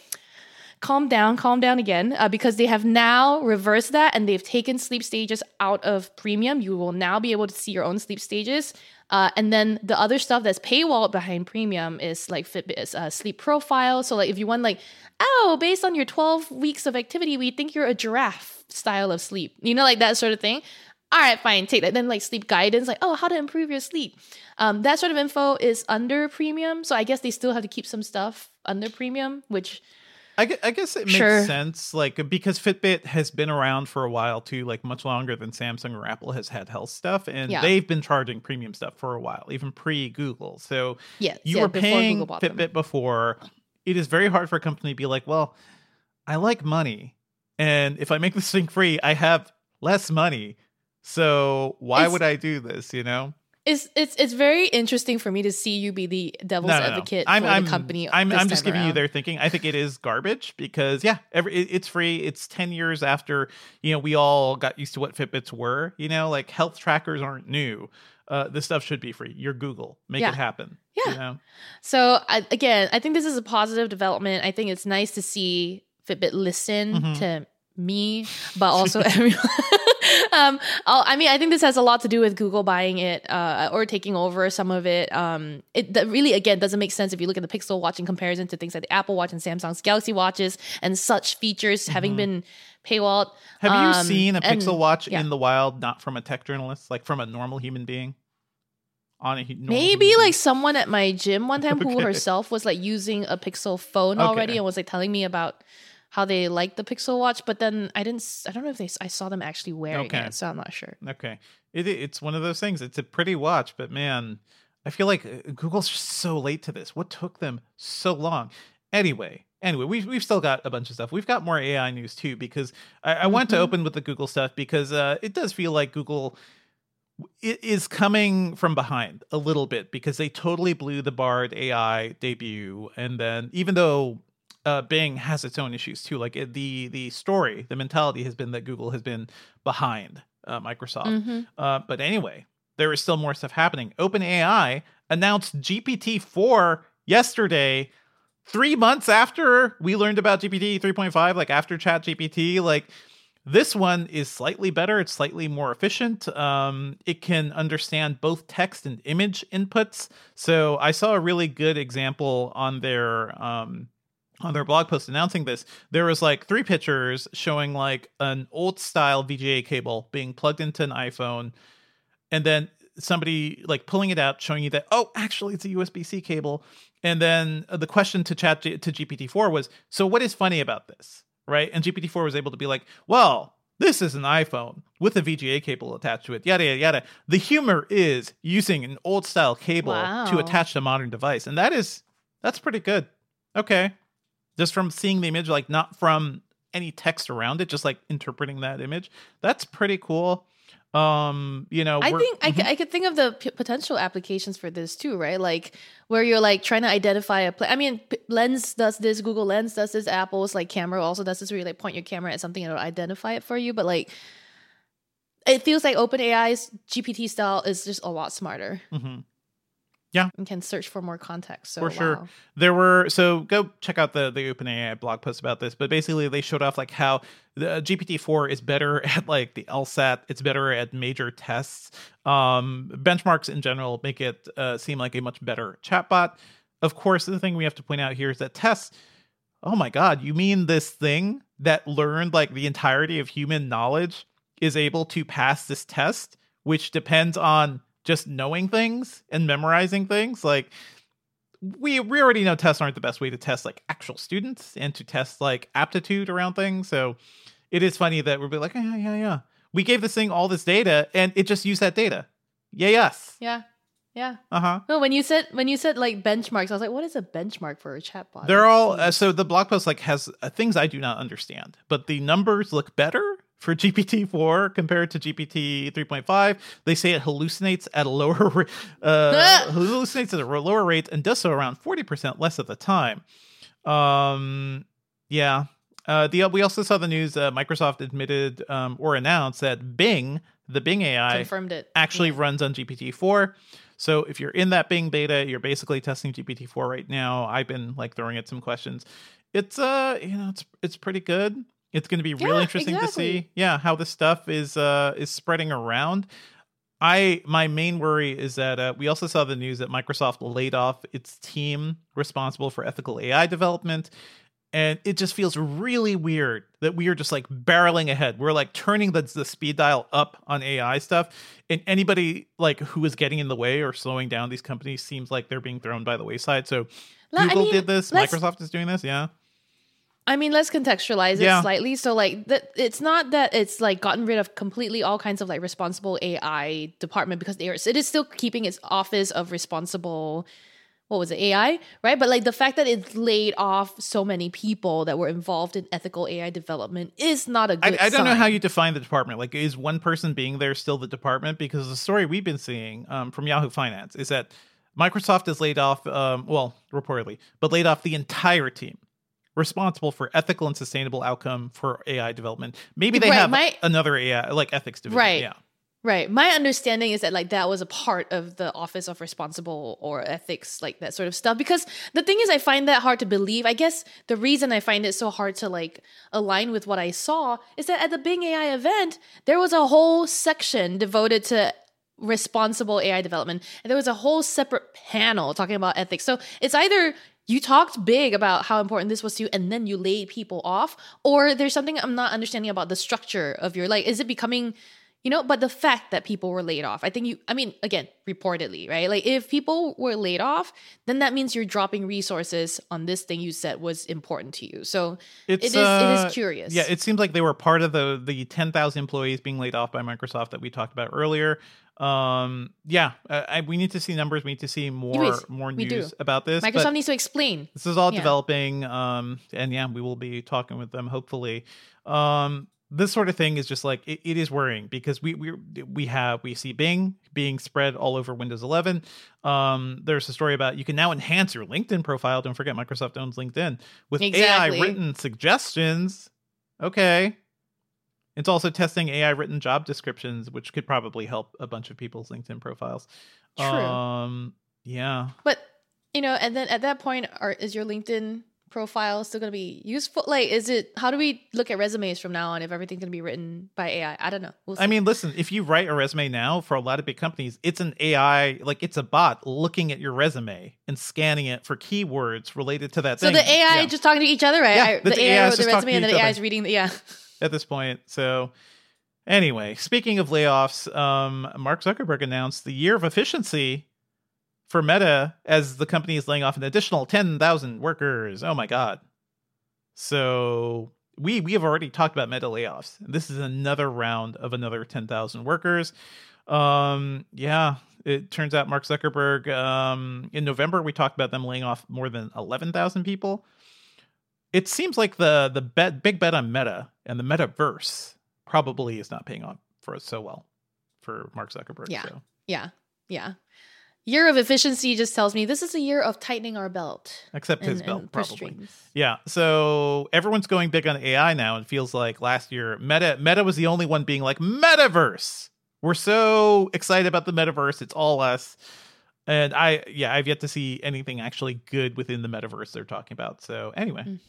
calm down, calm down again, uh, because they have now reversed that and they've taken sleep stages out of Premium. You will now be able to see your own sleep stages. Uh, and then the other stuff that's paywall behind Premium is like Fitbit's uh, sleep profile. So like if you want like, oh, based on your twelve weeks of activity, we think you're a giraffe style of sleep. You know, like that sort of thing. All right, fine, take that. Then like sleep guidance, like, oh, how to improve your sleep. Um, that sort of info is under Premium. So I guess they still have to keep some stuff under Premium, which... I gu- I guess it makes Sure. sense, like because Fitbit has been around for a while too, like much longer than Samsung or Apple has had health stuff, and Yeah. they've been charging premium stuff for a while, even pre-Google. So Yes, you yeah, were before paying Google bought Fitbit them. before. It is very hard for a company to be like, well, I like money, and if I make this thing free, I have less money. So why It's- would I do this? You know? It's it's it's very interesting for me to see you be the devil's No, no, no. advocate I'm, for I'm, the company. I'm, this I'm just time giving you around. their thinking. I think it is garbage because, yeah, every, it, it's free. It's ten years after, you know, we all got used to what Fitbits were. You know, like health trackers aren't new. Uh, this stuff should be free. You're Google. Make Yeah. it happen. Yeah. You know? So I, again, I think this is a positive development. I think it's nice to see Fitbit listen Mhm. to me, but also everyone. um, I'll- I mean, I think this has a lot to do with Google buying it uh, or taking over some of it. Um, it that really, again, doesn't make sense if you look at the Pixel Watch in comparison to things like the Apple Watch and Samsung's Galaxy Watches and such features having been paywalled. Have you Um, seen a and- Pixel Watch yeah. in the wild, not from a tech journalist, like from a normal human being? On a hu- normal Maybe human like being? someone at my gym one time who Okay. herself was like using a Pixel phone Okay. already and was like telling me about how they like the Pixel Watch, but then I didn't. s- I don't know if they. s- I saw them actually wearing Okay. it, so I'm not sure. Okay. It, it's one of those things. It's a pretty watch, but man, I feel like uh, Google's just so late to this. What took them so long? Anyway, anyway, we've, we've still got a bunch of stuff. We've got more A I news too, because I, I want to Mhm. open with the Google stuff because uh, it does feel like Google it is coming from behind a little bit because they totally blew the Bard A I debut. And then even though uh, Bing has its own issues too, like it, the the story, the mentality has been that Google has been behind uh, Microsoft. Mhm. Uh, but anyway, there is still more stuff happening. OpenAI announced G P T four yesterday, three months after we learned about G P T three point five, like after ChatGPT. Like this one is slightly better. It's slightly more efficient. Um, it can understand both text and image inputs. So I saw a really good example on their um, on their blog post announcing this. There was like three pictures showing like an old style V G A cable being plugged into an iPhone, and then somebody like pulling it out, showing you that, oh, actually it's a U S B C cable. And then uh, the question to chat to G P T four was, so what is funny about this? Right? And G P T four was able to be like, well, this is an iPhone with a V G A cable attached to it, yada, yada, yada. The humor is using an old style cable Wow. to attach to a modern device. And that is, that's pretty good. Okay. Just from seeing the image, like not from any text around it, just like interpreting that image. That's pretty cool. Um, you know, I we're- think I, Mhm. could, I could think of the p- potential applications for this too, right? Like where you're like trying to identify a play. I mean, P- Lens does this, Google Lens does this, Apple's like camera also does this, where you like point your camera at something and it'll identify it for you. But like, it feels like OpenAI's G P T style is just a lot smarter Mhm. and can search for more context. So For sure. wow. There were, so go check out the the OpenAI blog post about this, but basically they showed off like how the G P T four is better at like the LSAT, it's better at major tests. Um benchmarks in general make it uh, seem like a much better chatbot. Of course, the thing we have to point out here is that tests, oh my god, you mean this thing that learned like the entirety of human knowledge is able to pass this test, which depends on just knowing things and memorizing things? Like we we already know tests aren't the best way to test like actual students and to test like aptitude around things. So it is funny that we'll be like, yeah, yeah, yeah. We gave this thing all this data and it just used that data. Yeah, yes. Yeah. Yeah. Uh-huh. No, when you said when you said like benchmarks, I was like, what is a benchmark for a chatbot? They're That all uh, seems- so the blog post like has uh, things I do not understand, but the numbers look better for G P T four compared to G P T three point five. They say it hallucinates at a lower ra- uh, hallucinates at a ro- lower rate and does so around forty percent less of the time. Um, yeah. Uh, the we also saw the news. Uh, Microsoft admitted um, or announced that Bing, the Bing A I, confirmed it. actually Yeah. runs on G P T four. So if you're in that Bing beta, you're basically testing G P T four right now. I've been like throwing it some questions. It's uh, you know, it's it's pretty good. It's going to be really Yeah, interesting to exactly. see, yeah, how this stuff is uh is spreading around. I my main worry is that uh, we also saw the news that Microsoft laid off its team responsible for ethical A I development. And it just feels really weird that we are just like barreling ahead. We're like turning the, the speed dial up on A I stuff. And anybody like who is getting in the way or slowing down these companies seems like they're being thrown by the wayside. So Le- I Google mean, did this. let's- Microsoft is doing this. Yeah. I mean, let's contextualize it Yeah. slightly. So, like, that it's not that it's like gotten rid of completely all kinds of like responsible A I department because they are, it is still keeping its office of responsible what was it, A I, right? But like the fact that it laid off so many people that were involved in ethical A I development is not a good I, I don't sign. know how you define the department. Like, is one person being there still the department? Because the story we've been seeing um, from Yahoo Finance is that Microsoft has laid off, um, well, reportedly, but laid off the entire team responsible for ethical and sustainable outcome for A I development. Maybe they Right, have my- another A I, like ethics division. Right. Yeah. Right. My understanding is that like that was a part of the Office of Responsible or Ethics, like that sort of stuff. Because the thing is, I find that hard to believe. I guess the reason I find it so hard to like align with what I saw is that at the Bing A I event, there was a whole section devoted to responsible A I development. And there was a whole separate panel talking about ethics. So it's either you talked big about how important this was to you and then you laid people off, or there's something I'm not understanding about the structure of your, like, is it becoming... You know, but the fact that people were laid off, I think you, I mean, again, reportedly, right? Like if people were laid off, then that means you're dropping resources on this thing you said was important to you. So It's, it is, uh, it is curious. Yeah, it seems like they were part of the the ten thousand employees being laid off by Microsoft that we talked about earlier. Um, yeah, uh, I, we need to see numbers. We need to see more Yes, more we news do. about this. Microsoft but needs to explain. this is all Yeah. developing, um, and yeah, we will be talking with them hopefully. Um, this sort of thing is just like it, it is worrying because we we we have we see Bing being spread all over Windows eleven. Um, there's a story about you can now enhance your LinkedIn profile. Don't forget Microsoft owns LinkedIn with Exactly. A I written suggestions. Okay. It's also testing A I written job descriptions, which could probably help a bunch of people's LinkedIn profiles. True. Um, yeah. But, you know, and then at that point, are, is your LinkedIn profile still going to be useful? Like, is it, how do we look at resumes from now on if everything's going to be written by A I? I don't know. We'll see. I mean, listen, if you write a resume now for a lot of big companies, it's an A I, like it's a bot looking at your resume and scanning it for keywords related to that so thing. the A I Yeah. just talking to each other, right? Yeah, I, the the, A I A I is wrote the just talking resume to and then each the A I other. is reading the, yeah. At this point. So anyway, speaking of layoffs, um, Mark Zuckerberg announced the year of efficiency for Meta as the company is laying off an additional ten thousand workers. Oh my God. So we we have already talked about Meta layoffs. This is another round of another ten thousand workers. Um, yeah, it turns out Mark Zuckerberg, um, in November, we talked about them laying off more than eleven thousand people. It seems like the the bet, big bet on Meta and the metaverse probably is not paying off for us so well for Mark Zuckerberg. Yeah. So. Yeah. Yeah. Year of efficiency just tells me this is a year of tightening our belt. Except his and- belt, and purse probably. strings. Yeah. So everyone's going big on A I now. It feels like last year, Meta Meta was the only one being like, metaverse. We're so excited about the metaverse. It's all us. And I, yeah, I've yet to see anything actually good within the metaverse they're talking about. So anyway.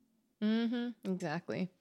Mm-hmm. Exactly.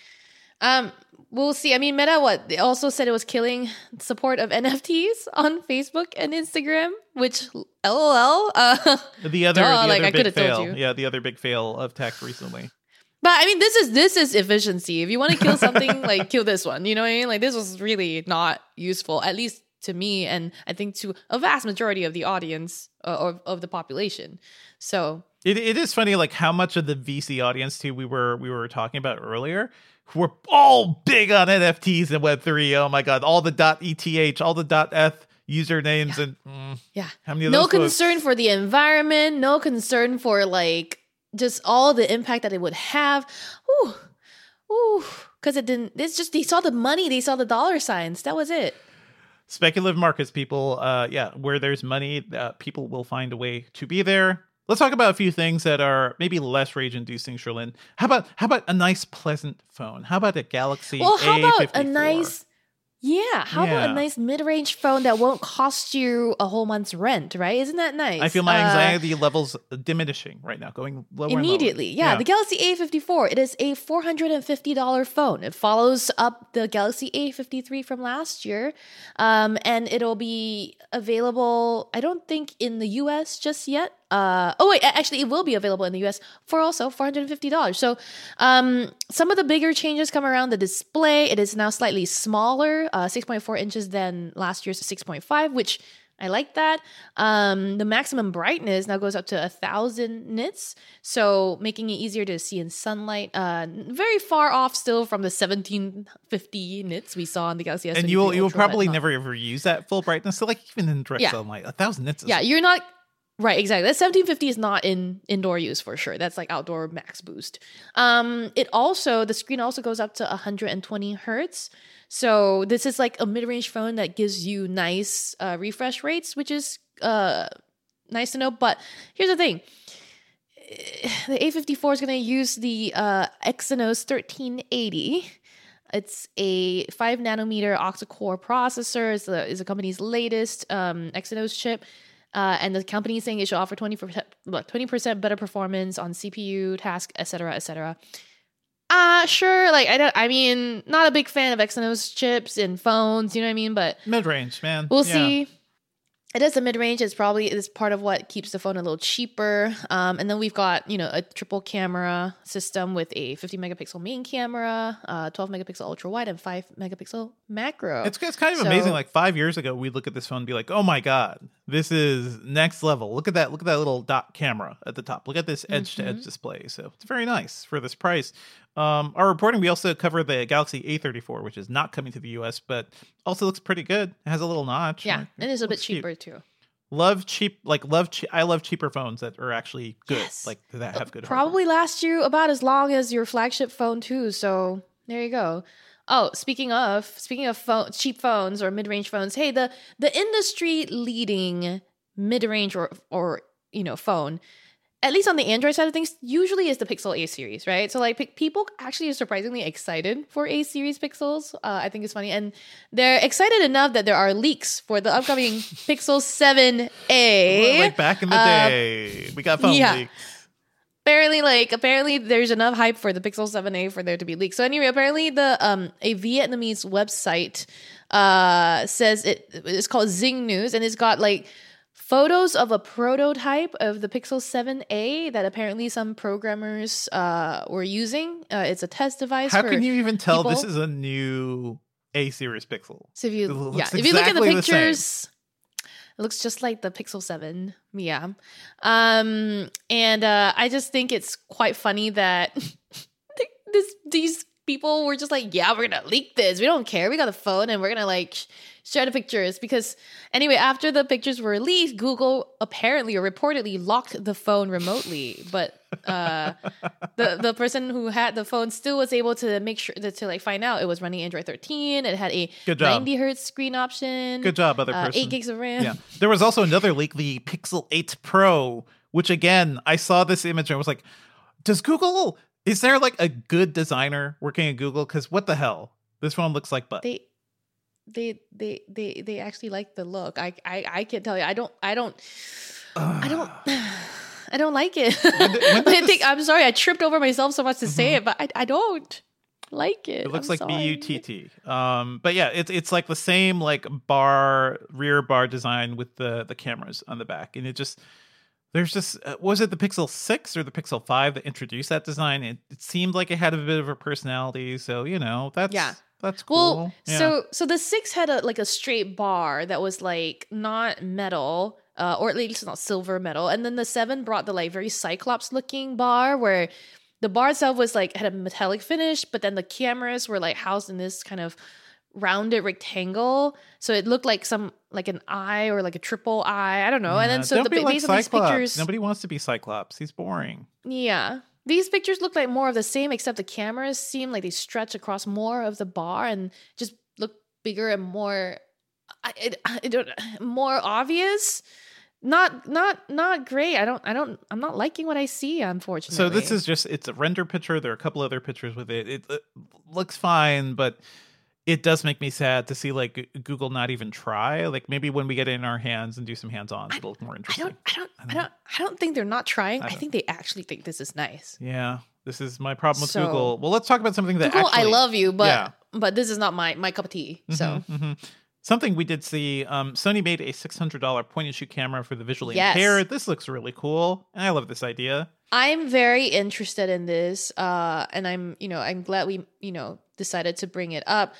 Um, we'll see. I mean, Meta, what they also said it was killing support of N F Ts on Facebook and Instagram, which LOL. Uh, The other, Duh, the like, other I big could've told fail. you. Yeah, the other big fail of tech recently. but I mean, this is this is efficiency. If you want to kill something, like kill this one. You know what I mean? Like this was really not useful, at least to me, and I think to a vast majority of the audience uh, of of the population. So It it is funny, like how much of the V C audience too we were we were talking about earlier, who were all big on N F Ts and Web three. Oh my God, all the .eth, all the .eth usernames, Yeah. and mm, yeah, how many of no those folks- concern for the environment, no concern for like just all the impact that it would have. Ooh, ooh, because it didn't. It's just they saw the money, they saw the dollar signs. That was it. Speculative markets, people. Uh, yeah, where there's money, uh, people will find a way to be there. Let's talk about a few things that are maybe less rage-inducing, Sherlyn. How about how about a nice, pleasant phone? How about a Galaxy Well, how A about fifty-four? a nice, yeah, how about Yeah. a nice mid-range phone that won't cost you a whole month's rent, right? Isn't that nice? I feel my Uh, anxiety levels diminishing right now, going lower and lower. immediately. Yeah, the Galaxy A fifty-four. It is a four hundred fifty dollars phone. It follows up the Galaxy A fifty-three from last year. Um, and it'll be available, I don't think in the U S just yet. Uh, oh, wait, a- actually, it will be available in the U S for also four hundred fifty dollars. So um, some of the bigger changes come around the display. It is now slightly smaller, uh, six point four inches than last year's six point five, which I like that. Um, the maximum brightness now goes up to a thousand nits, so making it easier to see in sunlight. Uh, very far off still from the seventeen fifty nits we saw in the Galaxy S And twenty-three you will you will Ultra, but probably not- never ever use that full brightness. So like even in direct Yeah. sunlight, a thousand nits. Is Yeah, you're not. Right, exactly. That seventeen fifty is not in indoor use for sure. That's like outdoor max boost. Um, it also, the screen also goes up to one hundred twenty hertz. So this is like a mid-range phone that gives you nice uh, refresh rates, which is uh, nice to know. But here's the thing. The A fifty-four is going to use the uh, Exynos thirteen eighty. It's a five nanometer octa-core processor. It's the, it's the company's latest um, Exynos chip. Uh, and the company is saying it should offer twenty percent, look, twenty percent better performance on C P U, task, et cetera, et cetera. Uh, sure. Like, I don't, I mean, not a big fan of Exynos chips in phones, you know what I mean? But Mid-range, man. we'll Yeah. see. It is a mid-range. It's probably is part of what keeps the phone a little cheaper. Um, and then we've got, you know, a triple camera system with a fifty megapixel main camera, uh, twelve megapixel ultra wide, and five megapixel macro. It's, it's kind of So- amazing. Like five years ago, we'd look at this phone and be like, oh my God, this is next level. Look at that. Look at that little dot camera at the top. Look at this edge to edge display. So it's very nice for this price. Um, our reporting, we also cover the Galaxy A thirty-four, which is not coming to the U S, but also looks pretty good. It has a little notch. Yeah, Like, it is a bit looks cute. cheaper too. Love cheap, like love. Che- I love cheaper phones that are actually good, Yes. like that have good. Probably last you about as long as your flagship phone too. So there you go. Oh, speaking of speaking of phone, cheap phones or mid-range phones, hey, the the industry leading mid-range or or you know phone, at least on the Android side of things, usually is the Pixel A series, right? So like pe- people actually are surprisingly excited for A series Pixels. Uh, I think it's funny, and they're excited enough that there are leaks for the upcoming Pixel seven A. Like back in the Uh, day, we got phone yeah. leaks. Apparently, like apparently, there's enough hype for the Pixel seven A for there to be leaked. So anyway, apparently, the um a Vietnamese website uh says it it's called Zing News, and it's got like photos of a prototype of the Pixel seven A that apparently some programmers uh were using. Uh, it's a test device. How for can you even tell people. this is a new A series Pixel? So if you It looks yeah, if you look at the exactly the same. pictures, it looks just like the Pixel seven. Yeah. Um and uh I just think it's quite funny that this these people were just like, yeah, we're going to leak this. We don't care. We got a phone and we're going to like share the pictures because anyway, after the pictures were released, Google apparently or reportedly locked the phone remotely, but uh the the person who had the phone still was able to make sure to, to like find out it was running Android thirteen. It had a Good job. ninety hertz screen option. Good job, other uh, person. eight gigs of RAM. Yeah. There was also another leak, the Pixel eight Pro, which again, I saw this image and I was like, does Google, is there like a good designer working at Google? Because what the hell? This phone looks like butt. They they they they they actually like the look. I I I can't tell you. I don't I don't I don't I don't like it. when did I think this- I'm sorry. I tripped over myself so much to say it, but I I don't like it. It looks I'm like sorry. B U T T. Um, but yeah, it's it's like the same like bar rear bar design with the the cameras on the back, and it just there's just uh, was it the Pixel six or the Pixel five that introduced that design? It, it seemed like it had a bit of a personality, so you know that's Yeah. that's cool. Well, Yeah. so so the six had a like a straight bar that was like not metal, uh, or at least not silver metal, and then the seven brought the like very Cyclops looking bar where the bar itself was like had a metallic finish, but then the cameras were like housed in this kind of rounded rectangle, so it looked like some like an eye or like a triple eye. I don't know. And Yeah, then so don't the be like based on these Cyclops. pictures, Nobody wants to be Cyclops. He's boring. yeah. These pictures look like more of the same, except the cameras seem like they stretch across more of the bar and just look bigger and more, I, it, I don't, more obvious. Not, not, not great. I don't, I don't, I'm not liking what I see, unfortunately. So this is just it's a render picture. There are a couple other pictures with it. It, it looks fine, but it does make me sad to see like Google not even try. Like maybe when we get it in our hands and do some hands-on, it'll look more I interesting. don't, I don't, I don't, I don't think they're not trying. I I, don't- think they actually think this is nice. Yeah, this is my problem with So- Google. Well, let's talk about something that Google, actually, I love you, but, yeah. but this is not my, my cup of tea. So Mhm, mhm. Something we did see, um, Sony made a six hundred dollars point-and-shoot camera for the visually Yes. impaired. This looks really cool, and I love this idea. I'm very interested in this, uh, and I'm, you know, I'm glad we, you know, decided to bring it up.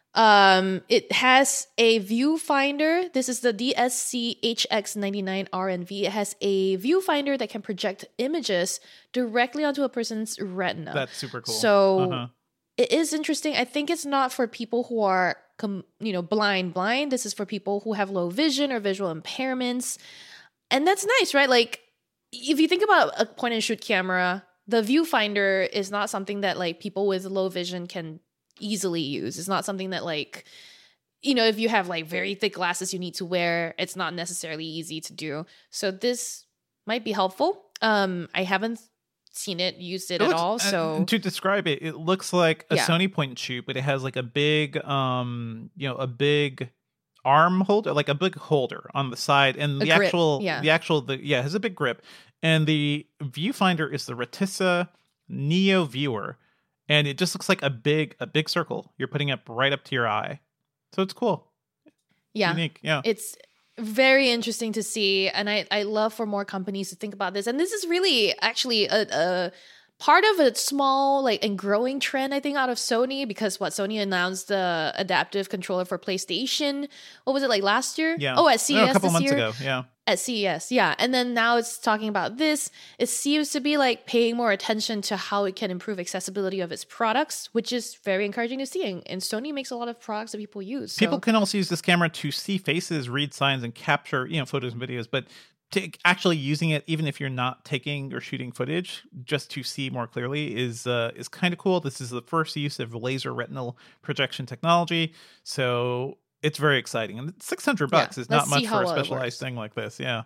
Um, it has a viewfinder. This is the D S C H X ninety-nine R N V. It has a viewfinder that can project images directly onto a person's retina. That's super cool. So Uh-huh. it is interesting. I think it's not for people who are, com- you know, blind, blind. This is for people who have low vision or visual impairments. And that's nice, right? Like, if you think about a point and shoot camera, the viewfinder is not something that like people with low vision can easily use. It's not something that like, you know, if you have like very thick glasses you need to wear, it's not necessarily easy to do. So this might be helpful. Um, I haven't seen it, used it, it at looks, all. So and to describe it, it looks like a Yeah. Sony point and shoot, but it has like a big, um, you know, a big arm holder, like a big holder on the side, and A the grip, actual, yeah. the actual, the yeah, it has a big grip, and the viewfinder is the Ratissa Neo Viewer, and it just looks like a big, a big circle you're putting up right up to your eye. So it's cool, yeah, unique, yeah. it's very interesting to see, and I, I love for more companies to think about this. And this is really actually a, a part of a small like and growing trend, I think, out of Sony, because what Sony announced the adaptive controller for PlayStation. What was it, like last year? Yeah. Oh, at C E S No, a couple this months year. ago. Yeah. At C E S, yeah. And then now it's talking about this. It seems to be like paying more attention to how it can improve accessibility of its products, which is very encouraging to see. And, and Sony makes a lot of products that people use. So. People can also use this camera to see faces, read signs, and capture, you know, photos and videos. But to actually using it, even if you're not taking or shooting footage, just to see more clearly is uh, is kind of cool. This is the first use of laser retinal projection technology, so it's very exciting. And six hundred bucks Yeah, is not let's see much how for a well it specialized works. thing like this. Yeah.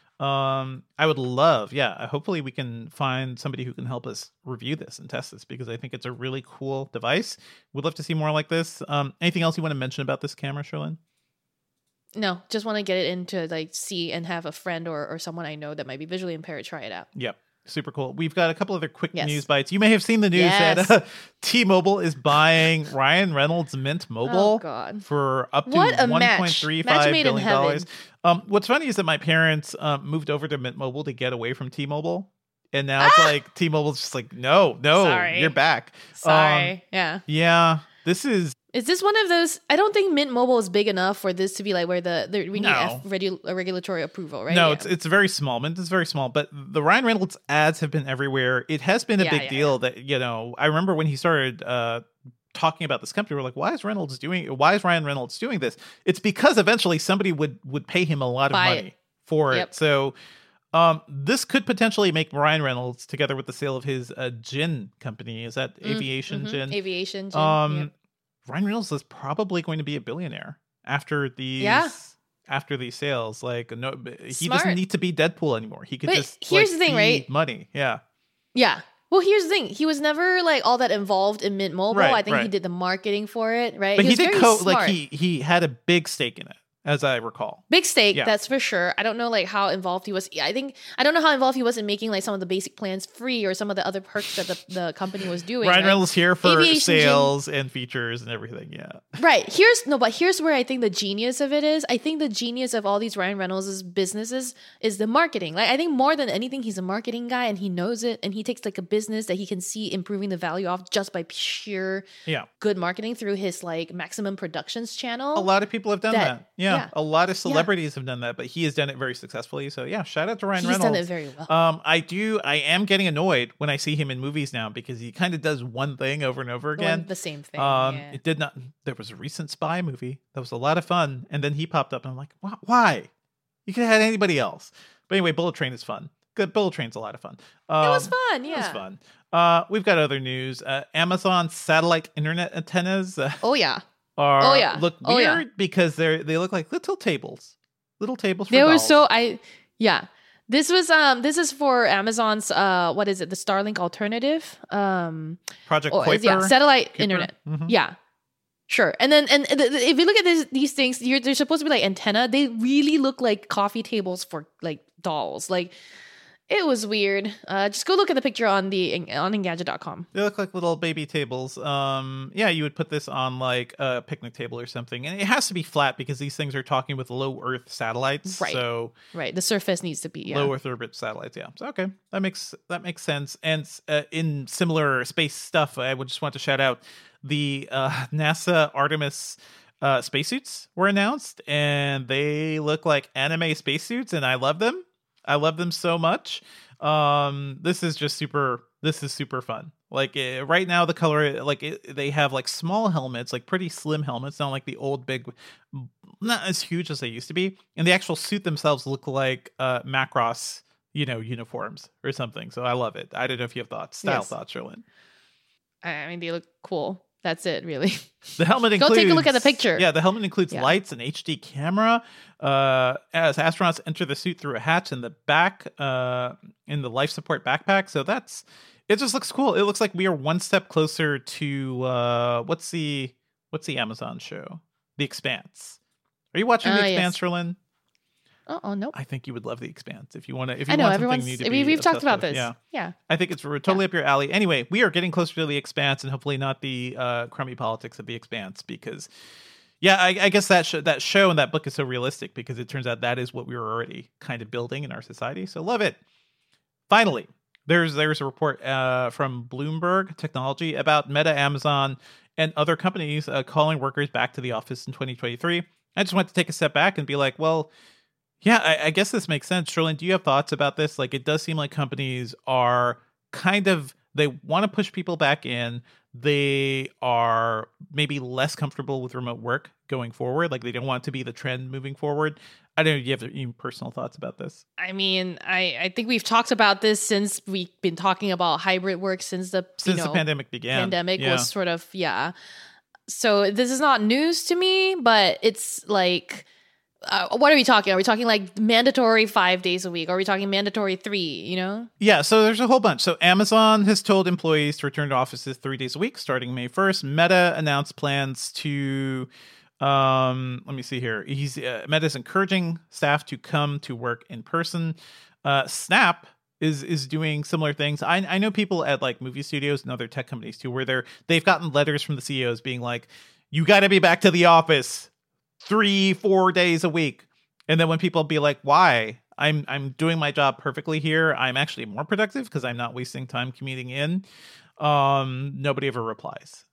Um, I would love, yeah, hopefully we can find somebody who can help us review this and test this, because I think it's a really cool device. We'd love to see more like this. Um, anything else you want to mention about this camera, Sherlyn? No, just want to get it into like see and have a friend or, or someone I know that might be visually impaired try it out. Yep. Super cool. We've got a couple other quick Yes. news bites. You may have seen the news Yes. that uh, T-Mobile is buying Ryan Reynolds Mint Mobile Oh, God. for up to What a one match. point three Match five made in billion heaven. dollars. Um, what's funny is that my parents um, moved over to Mint Mobile to get away from T-Mobile, and now it's like T-Mobile's just like, no, no, Sorry. you're back. Sorry. Um, yeah. yeah, this is Is this one of those? I don't think Mint Mobile is big enough for this to be like where the, the we need No. F, regu, a regulatory approval, right? No, Yeah. it's it's very small. Mint is very small, but the Ryan Reynolds ads have been everywhere. It has been a Yeah, big yeah, deal that, you know, I remember when he started uh, talking about this company, we're like, why is Reynolds doing why is Ryan Reynolds doing this? It's because eventually somebody would would pay him a lot of Buy money it. for Yep. it. So um, this could potentially make Ryan Reynolds, together with the sale of his uh, gin company, is that Aviation Mhm. Gin? Aviation gin. Um, yep. Ryan Reynolds is probably going to be a billionaire after these. Yeah. After these sales, like no, he Smart. doesn't need to be Deadpool anymore. He could But just here's like, the thing, see right? Money, yeah. Yeah. Well, here's the thing. He was never like all that involved in Mint Mobile. Right, I think he right. did the marketing for it, right? But he, was did very co smart. like he he had a big stake in it, as I recall. Big stake, Yeah. that's for sure. I don't know like how involved he was. Yeah, I think I don't know how involved he was in making like some of the basic plans free or some of the other perks that the, the company was doing. Ryan right? Reynolds here for Aviation Gin- sales and features and everything. Yeah, Right. Here's no, but here's where I think the genius of it is. I think the genius of all these Ryan Reynolds' businesses is the marketing. Like I think more than anything, he's a marketing guy and he knows it, and he takes like a business that he can see improving the value of just by sheer yeah. good marketing through his like Maximum Productions channel. A lot of people have done that. That- Yeah. yeah. a lot of celebrities have done that, but he has done it very successfully. So yeah, shout out to Ryan He's Reynolds. done it very well. Um, I do. I am getting annoyed when I see him in movies now because he kind of does one thing over and over The one- again. the same thing. Um, yeah. it did not. There was a recent spy movie that was a lot of fun, and then he popped up, and I'm like, "Why? why? You could have had anybody else." But anyway, Bullet Train is fun. Good, Bullet Train's a lot of fun. Um, It was fun. Yeah. It was fun. Uh, we've got other news. Uh, Amazon satellite internet antennas uh, Oh yeah. are Oh, yeah. look Oh, weird yeah. because they're they look like little tables, little tables. For They were dolls. so I yeah. This was um this is for Amazon's uh what is it, the Starlink alternative? Um Project or, Kuiper. yeah, satellite Kuiper? internet. Mhm. Yeah. Sure. And then and th- th- if you look at this, these things, you're, they're supposed to be like antenna. They really look like coffee tables for like dolls. Like it was weird. Uh just go look at the picture on the on Engadget dot com. They look like little baby tables. Um, yeah, you would put this on like a picnic table or something, and it has to be flat because these things are talking with low Earth satellites. Right. So Right. The surface needs to be yeah. low Earth orbit satellites. Yeah. So okay, that makes that makes sense. And uh, in similar space stuff, I would just want to shout out the uh, NASA Artemis uh, spacesuits were announced, and they look like anime spacesuits, and I love them. I love them so much. Um, this is just super. This is super fun. Like uh, right now, the color, like it, they have like small helmets, like pretty slim helmets, not like the old big, not as huge as they used to be. And the actual suit themselves look like uh, Macross, you know, uniforms or something. So I love it. I don't know if you have thoughts, style Yes. thoughts, Sherlyn. I mean, they look cool. That's it, really. The helmet Go includes, take a look at the picture. Yeah, the helmet includes Yeah. lights, an H D camera. Uh, as astronauts enter the suit through a hatch in the back, uh, in the life support backpack. So that's, it just looks cool. It looks like we are one step closer to uh, what's the what's the Amazon show, The Expanse. Are you watching The Ah, Expanse, yes. Sherlyn? Oh, oh no. I think you would love The Expanse if you want to. If you I know want something everyone's. new to We, be we've talked obsessed about with. this. Yeah. Yeah. I think it's totally up your alley. Anyway, we are getting closer to The Expanse, and hopefully not the uh, crummy politics of The Expanse, because, yeah, I, I guess that sh- that show and that book is so realistic because it turns out that is what we were already kind of building in our society. So love it. Finally, there's there's a report uh, from Bloomberg Technology about Meta, Amazon, and other companies uh, calling workers back to the office in twenty twenty-three. I just want to take a step back and be like, well, yeah, I, I guess this makes sense. Sherlyn, do you have thoughts about this? Like, it does seem like companies are kind of, they want to push people back in. They are maybe less comfortable with remote work going forward. Like, they don't want it to be the trend moving forward. I don't know. Do you have any personal thoughts about this? I mean, I, I think we've talked about this since we've been talking about hybrid work since the Since you know, the pandemic began. pandemic yeah. was sort of, yeah. So this is not news to me, but it's like, uh, what are we talking? Are we talking like mandatory five days a week? Are we talking mandatory three, you know? Yeah, so there's a whole bunch. So Amazon has told employees to return to offices three days a week starting May first. Meta announced plans to, um, let me see here. He's uh, Meta's encouraging staff to come to work in person. Uh, Snap is is doing similar things. I I know people at like movie studios and other tech companies too, where they're they've gotten letters from the C E Os being like, "You got to be back to the office three, four days a week." And then when people be like, "Why? I'm I'm doing my job perfectly here. I'm actually more productive because I'm not wasting time commuting in." Um, nobody ever replies.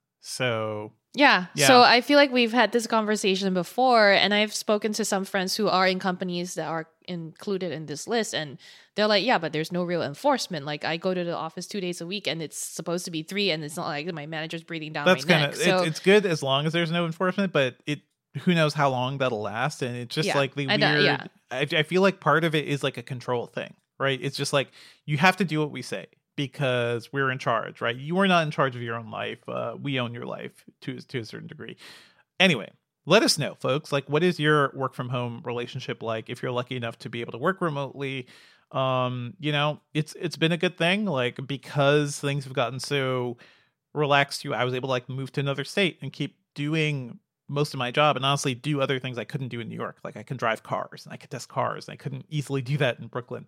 So Yeah. Yeah. So I feel like we've had this conversation before, and I've spoken to some friends who are in companies that are included in this list, and they're like, yeah, but there's no real enforcement. Like, I go to the office two days a week, and it's supposed to be three, and it's not like my manager's breathing down that's my kind neck. of So it's, it's good as long as there's no enforcement, but it who knows how long that'll last. And it's just Yeah, like the I weird. know, yeah. I, I feel like part of it is like a control thing, right? It's just like you have to do what we say because we're in charge, right? You are not in charge of your own life. Uh, we own your life to to a certain degree. Anyway, let us know, folks. Like, what is your work from home relationship like? If you're lucky enough to be able to work remotely, um, you know, it's it's been a good thing. Like, because things have gotten so relaxed, you I was able to like move to another state and keep doing most of my job, and honestly do other things I couldn't do in New York. Like, I can drive cars and I could test cars, and I couldn't easily do that in Brooklyn.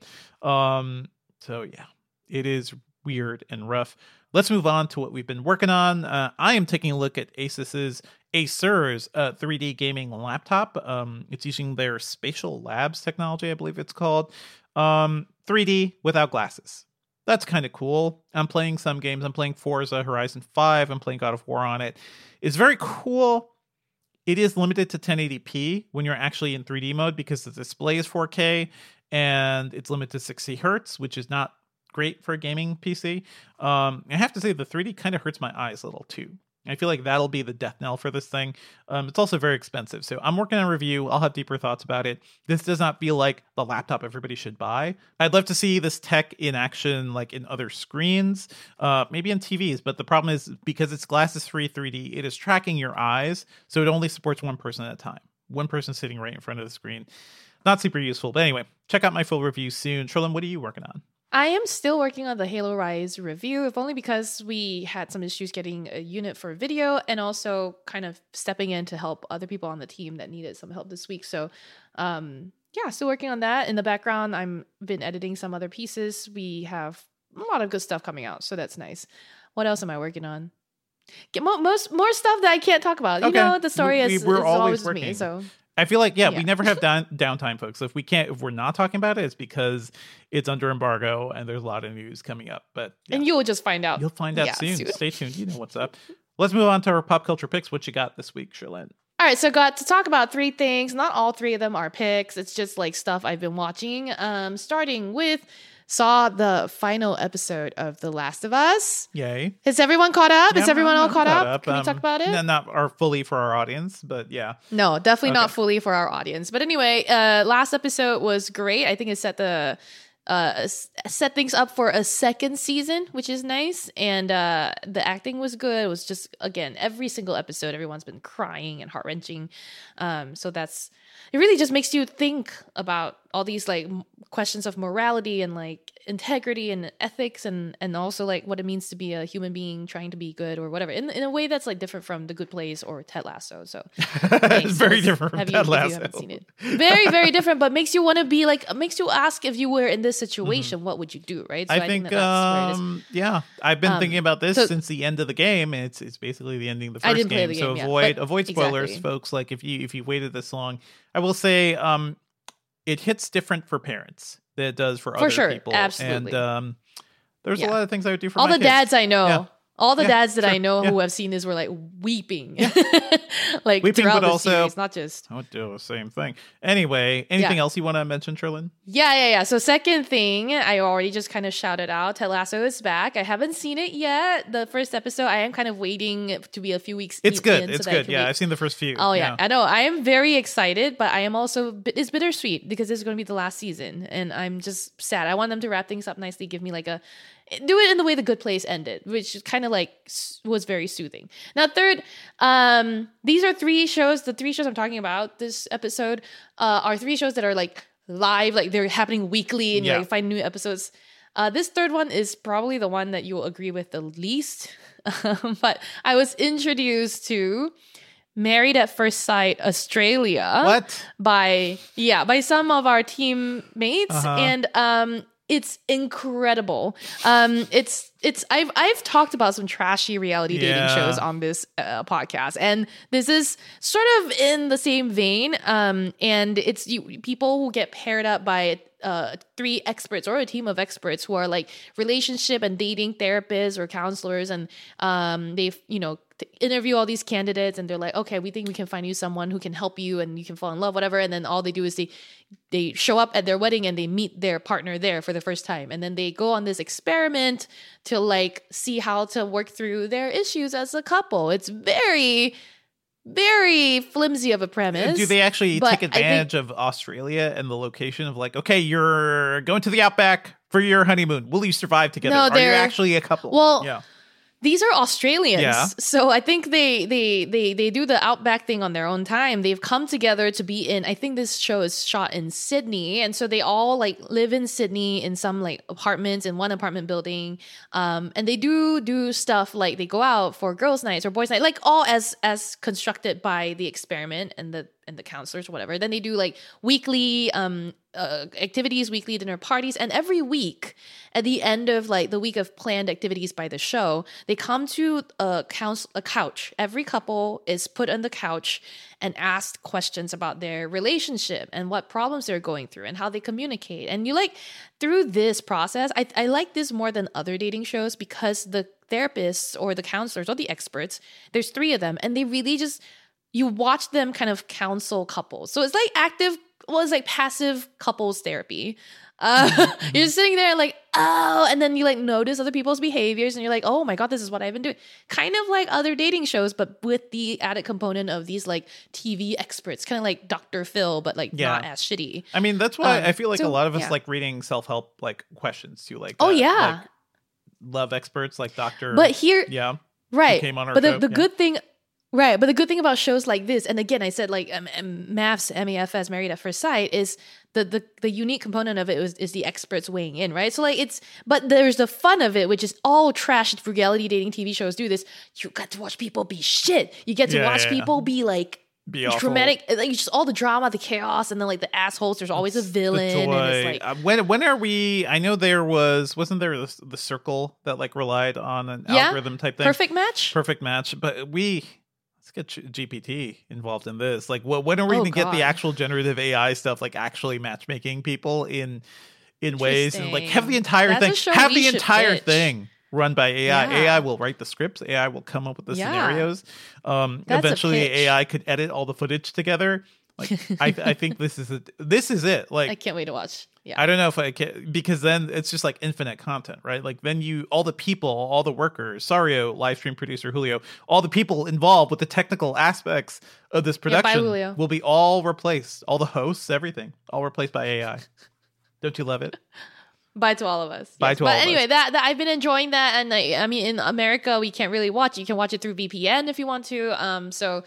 Um, so yeah, it is weird and rough. Let's move on to what we've been working on. Uh, I am taking a look at Asus's Acer's uh, three D gaming laptop. Um, it's using their Spatial Labs technology, I believe it's called. Um, three D without glasses. That's kind of cool. I'm playing some games. I'm playing Forza Horizon five. I'm playing God of War on it. It's very cool. It is limited to ten eighty p when you're actually in three D mode because the display is four K and it's limited to sixty hertz, which is not great for a gaming P C. Um, I have to say the three D kind of hurts my eyes a little too. I feel like that'll be the death knell for this thing. Um, it's also very expensive. So I'm working on a review. I'll have deeper thoughts about it. This does not feel like the laptop everybody should buy. I'd love to see this tech in action, like in other screens, uh, maybe on T Vs. But the problem is because it's glasses-free three D, it is tracking your eyes. So it only supports one person at a time. One person sitting right in front of the screen. Not super useful. But anyway, check out my full review soon. Sherlyn, what are you working on? I am still working on the Halo Rise review, if only because we had some issues getting a unit for video and also kind of stepping in to help other people on the team that needed some help this week. So, um, yeah, still working on that. In the background, I'm been editing some other pieces. We have a lot of good stuff coming out, so that's nice. What else am I working on? Get mo- most more stuff that I can't talk about. You Okay. know, the story We- is, we're is always always working. me. So I feel like, yeah, Yeah. we never have down, downtime, folks. If we can't, if we're not talking about it, it's because it's under embargo and there's a lot of news coming up. But yeah, and you'll just find out. you'll find out Yeah, soon. soon. Stay tuned. You know what's up. Let's move on to our pop culture picks. What you got this week, Sherlyn? All right, so got to talk about three things. Not all three of them are picks. It's just like stuff I've been watching. Um, starting with saw the final episode of The Last of Us. Yay. Is everyone caught up? Yeah, Is everyone I'm- all I'm caught, caught up? up. Can we Um, talk about it? n- Not our fully for our audience, but yeah. No, definitely not Okay. fully for our audience. But anyway, uh, last episode was great. I think it set the uh, s- set things up for a second season, which is nice. And uh, the acting was good. It was just, again, every single episode, everyone's been crying and heart wrenching. Um, so that's it. Really just makes you think about all these like m- questions of morality and like integrity and ethics, and and also like what it means to be a human being trying to be good or whatever, in in a way that's like different from The Good Place or Ted Lasso. So It's very different from have you, Ted if you Lasso. haven't seen it. Very, very different, but makes you want to be like, makes you ask if you were in this situation, what would you do, right? So I think, that that's where it is. um, yeah, I've been Um, thinking about this so- since the end of the game. It's it's basically the ending of the I first didn't play game, the so game yet, avoid but- avoid spoilers, exactly. folks. Like if you if you waited this long, I will say, um, it hits different for parents than it does for, For other sure, people. absolutely. And um, there's Yeah. a lot of things I would do for All my the kids. dads I know, Yeah. all the Yeah, dads that I sure, know yeah. who have seen this were like weeping, like Weeping, throughout but the also- series, not just. I would do the same thing. Anyway, anything Yeah. else you want to mention, Trilin? Yeah, yeah, yeah. So second thing, I already just kind of shouted out, Ted Lasso is back. I haven't seen it yet. The first episode, I am kind of waiting to be a few weeks. It's in, good. in It's so that I good. can Yeah, wait. I've seen the first few. Oh yeah. I know. I am very excited, but I am also bit- it's bittersweet because this is going to be the last season, and I'm just sad. I want them to wrap things up nicely, give me like a do it in the way The Good Place ended, which is kind of like s- was very soothing. Now, third, um, these are three shows. The three shows I'm talking about this episode uh, are three shows that are like live, like they're happening weekly, and you Yeah. like find new episodes. Uh, this third one is probably the one that you'll agree with the least. Um, but I was introduced to Married at First Sight Australia What? by yeah by some of our teammates, Uh-huh. and um it's incredible. Um it's it's I've I've talked about some trashy reality dating Yeah. shows on this uh, podcast, and this is sort of in the same vein. Um and it's you people who get paired up by uh three experts or a team of experts who are like relationship and dating therapists or counselors, and um they've you know t- interview all these candidates, and they're like, okay, we think we can find you someone who can help you and you can fall in love, whatever. And then all they do is they they show up at their wedding and they meet their partner there for the first time, and then they go on this experiment to like see how to work through their issues as a couple. It's very very flimsy of a premise. Do they actually but take I think- advantage of Australia and the location of like, okay, you're going to the outback for your honeymoon. Will you survive together? No, Are you they're- actually a couple? Well, yeah. These are Australians, Yeah. so I think they they they they do the outback thing on their own time. They've come together to be in. I think this show is shot in Sydney, and so they all like live in Sydney in some like apartments in one apartment building. Um, and they do do stuff like they go out for girls' nights or boys' night, like all as as constructed by the experiment and the and the counselors or whatever. Then they do like weekly um uh, activities, weekly dinner parties, and every week at the end of like the week of planned activities by the show, they come to a couch. A couch. Every couple is put on the couch and asked questions about their relationship and what problems they're going through and how they communicate. And you like through this process, I, I like this more than other dating shows because the therapists or the counselors or the experts, there's three of them, and they really just you watch them kind of counsel couples. So it's like active, well, it's like passive couples therapy. Uh, you're sitting there like, oh, and then you like notice other people's behaviors and you're like, oh my God, this is what I've been doing. Kind of like other dating shows, but with the added component of these like T V experts, kind of like Doctor Phil, but like Yeah. not as shitty. I mean, that's why Um, I feel like so, a lot of us yeah. like reading self-help like questions too. Like, Oh, uh, yeah. like love experts like Doctor But here, Yeah. right. came on our but the, show, the yeah. good thing, right. But the good thing about shows like this, and again, I said like um, um, M A F S, M A F S, Married at First Sight, is the, the the unique component of it is, is the experts weighing in, right? So like it's, but there's the fun of it, which is all trash frugality dating T V shows do this. You get to watch people be shit. You get to Yeah, watch yeah, yeah. people be like Be awful. traumatic, like just all the drama, the chaos, and then like the assholes. There's always a The villain, and joy. it's like Uh, when when are we? I know there was wasn't there the, the circle that like relied on an Yeah. algorithm type thing. perfect match. Perfect match, but we let's get G- G P T involved in this. Like, wh- when are we Oh, going to get the God. actual generative A I stuff, like actually matchmaking people in in ways and like Interesting. have the entire That's a thing, show have we the should entire pitch. thing run by A I. Yeah. A I will write the scripts. A I will come up with the Yeah. scenarios. Um, That's a eventually, pitch. A I could edit all the footage together. Like I, I think this is a, this is it. Like I can't wait to watch. Yeah. I don't know if I can, because then it's just like infinite content, right? Like then you, all the people, all the workers, Sario, live stream producer Julio, all the people involved with the technical aspects of this production yeah, bye, Julio. will be all replaced. All the hosts, everything, all replaced by A I. Don't you love it? Bye to all of us. Bye yes. to but all of anyway, us. that, that I've been enjoying that, and I, I mean, in America, we can't really watch. You can watch it through V P N if you want to. Um, so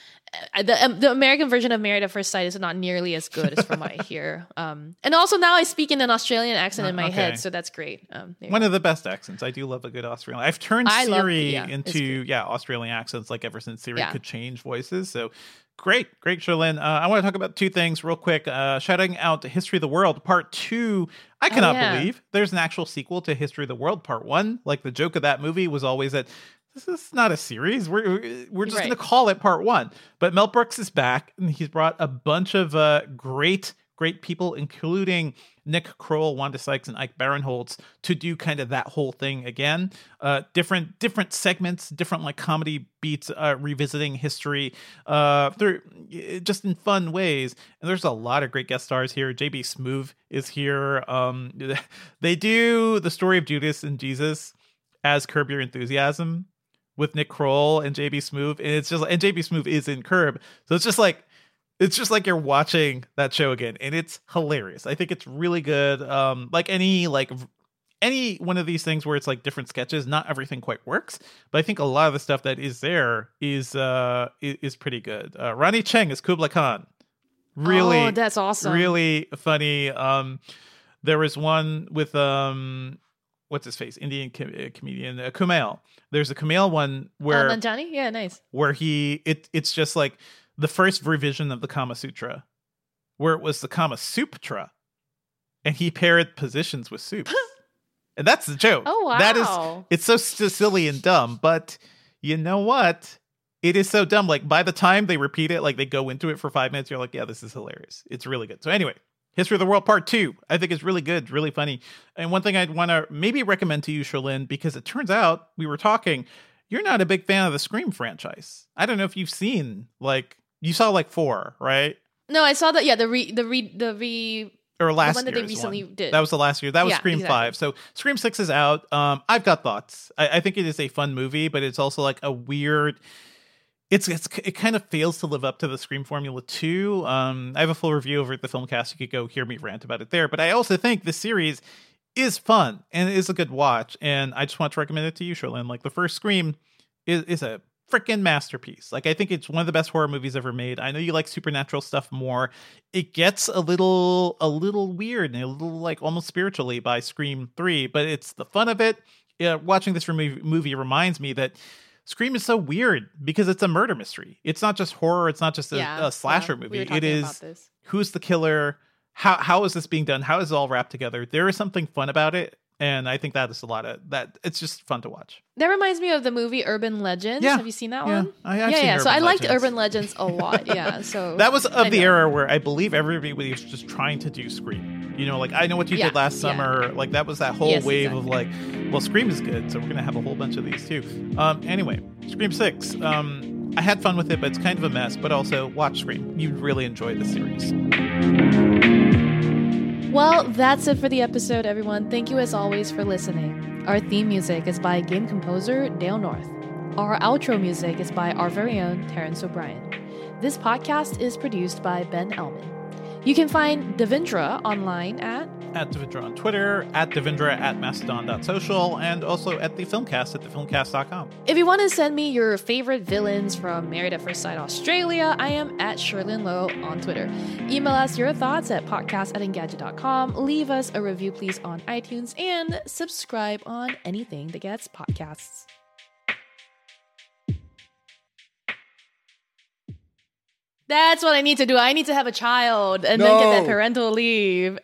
uh, the um, the American version of Married at First Sight is not nearly as good as from what I hear. Um, and also now I speak in an Australian accent in my okay. head, so that's great. Um, One of the best accents. I do love a good Australian. I've turned I love- Siri yeah, it's into good. yeah Australian accents like ever since Siri Yeah. could change voices. So great, great, Sherlyn. Uh, I want to talk about two things real quick. Uh, shouting out to History of the World Part Two. I cannot yeah. believe there's an actual sequel to History of the World Part One. Like the joke of that movie was always that this is not a series. We're we're just Right. going to call it Part One. But Mel Brooks is back, and he's brought a bunch of uh, great, great people, including Nick Kroll, Wanda Sykes, and Ike Barinholtz, to do kind of that whole thing again. Uh, different different segments, different like comedy beats, uh, revisiting history, uh, through just in fun ways. And there's a lot of great guest stars here. J B Smoove is here. Um, they do the story of Judas and Jesus as Curb Your Enthusiasm with Nick Kroll and J B Smoove, and it's just and J B Smoove is in Curb, so it's just like it's just like you're watching that show again, and it's hilarious. I think it's really good. Um, like any like any one of these things where it's like different sketches, not everything quite works, but I think a lot of the stuff that is there is uh is, is pretty good. Uh, Ronnie Cheng is Kublai Khan, really, Oh, that's awesome. really funny. Um, there was one with um. What's his face? Indian com- uh, comedian uh, Kumail. There's a Kumail one where uh, Nanjiani? Yeah, nice. where he it it's just like the first revision of the Kama Sutra, where it was the Kama Sutra, and he paired positions with soups, and that's the joke. Oh, wow. That is it's so s- silly and dumb, but you know what? It is so dumb. Like by the time they repeat it, like they go into it for five minutes, you're like, yeah, this is hilarious. It's really good. So anyway. History of the World Part Two, I think is really good, really funny. And one thing I'd want to maybe recommend to you, Sherlyn, because it turns out we were talking, you're not a big fan of the Scream franchise. I don't know if you've seen like you saw like four, right? No, I saw that. Yeah, the re the re the re Or last one that they year's recently one. did. That was the last year. That was Yeah, Scream exactly. Five. So Scream Six is out. Um, I've got thoughts. I, I think it is a fun movie, but it's also like a weird. It's, it's it kind of fails to live up to the Scream formula too. Um, I have a full review over at the Filmcast. You could go hear me rant about it there. But I also think this series is fun and is a good watch. And I just want to recommend it to you, Sherlyn. Like the first Scream is, is a freaking masterpiece. Like I think it's one of the best horror movies ever made. I know you like supernatural stuff more. It gets a little a little weird and a little like almost spiritually by Scream three, but it's the fun of it. Yeah, watching this movie, movie reminds me that Scream is so weird because it's a murder mystery. It's not just horror. It's not just a, Yeah, a slasher yeah, we movie. were It talking is about this. who's the killer? How how is this being done? How is it all wrapped together? There is something fun about it, and I think that is a lot of that. It's just fun to watch. That reminds me of the movie Urban Legends. Yeah. Have you seen that Yeah. one? I have yeah, seen yeah. so Urban I liked Legends. Urban Legends a lot. Yeah. So That was of I the know. era where I believe everybody was just trying to do Scream. You know, like I Know What You Yeah, Did Last yeah. Summer. Like that was that whole Yes, wave of exactly. like, well, Scream is good, so we're gonna have a whole bunch of these too. Um, anyway, Scream Six. Um, I had fun with it, but it's kind of a mess. But also, watch Scream. You'd really enjoy the series. Well, that's it for the episode, everyone. Thank you as always for listening. Our theme music is by game composer Dale North. Our outro music is by our very own Terrence O'Brien. This podcast is produced by Ben Elman. You can find Devindra online at At Devindra on Twitter, at Devindra at mastodon dot social, and also at the Filmcast at the filmcast dot com. If you want to send me your favorite villains from Married at First Sight Australia, I am at Sherlyn Lowe on Twitter. Email us your thoughts at podcast at engadget dot com. Leave us a review, please, on iTunes, and subscribe on anything that gets podcasts. That's what I need to do. I need to have a child and then get No. that parental leave.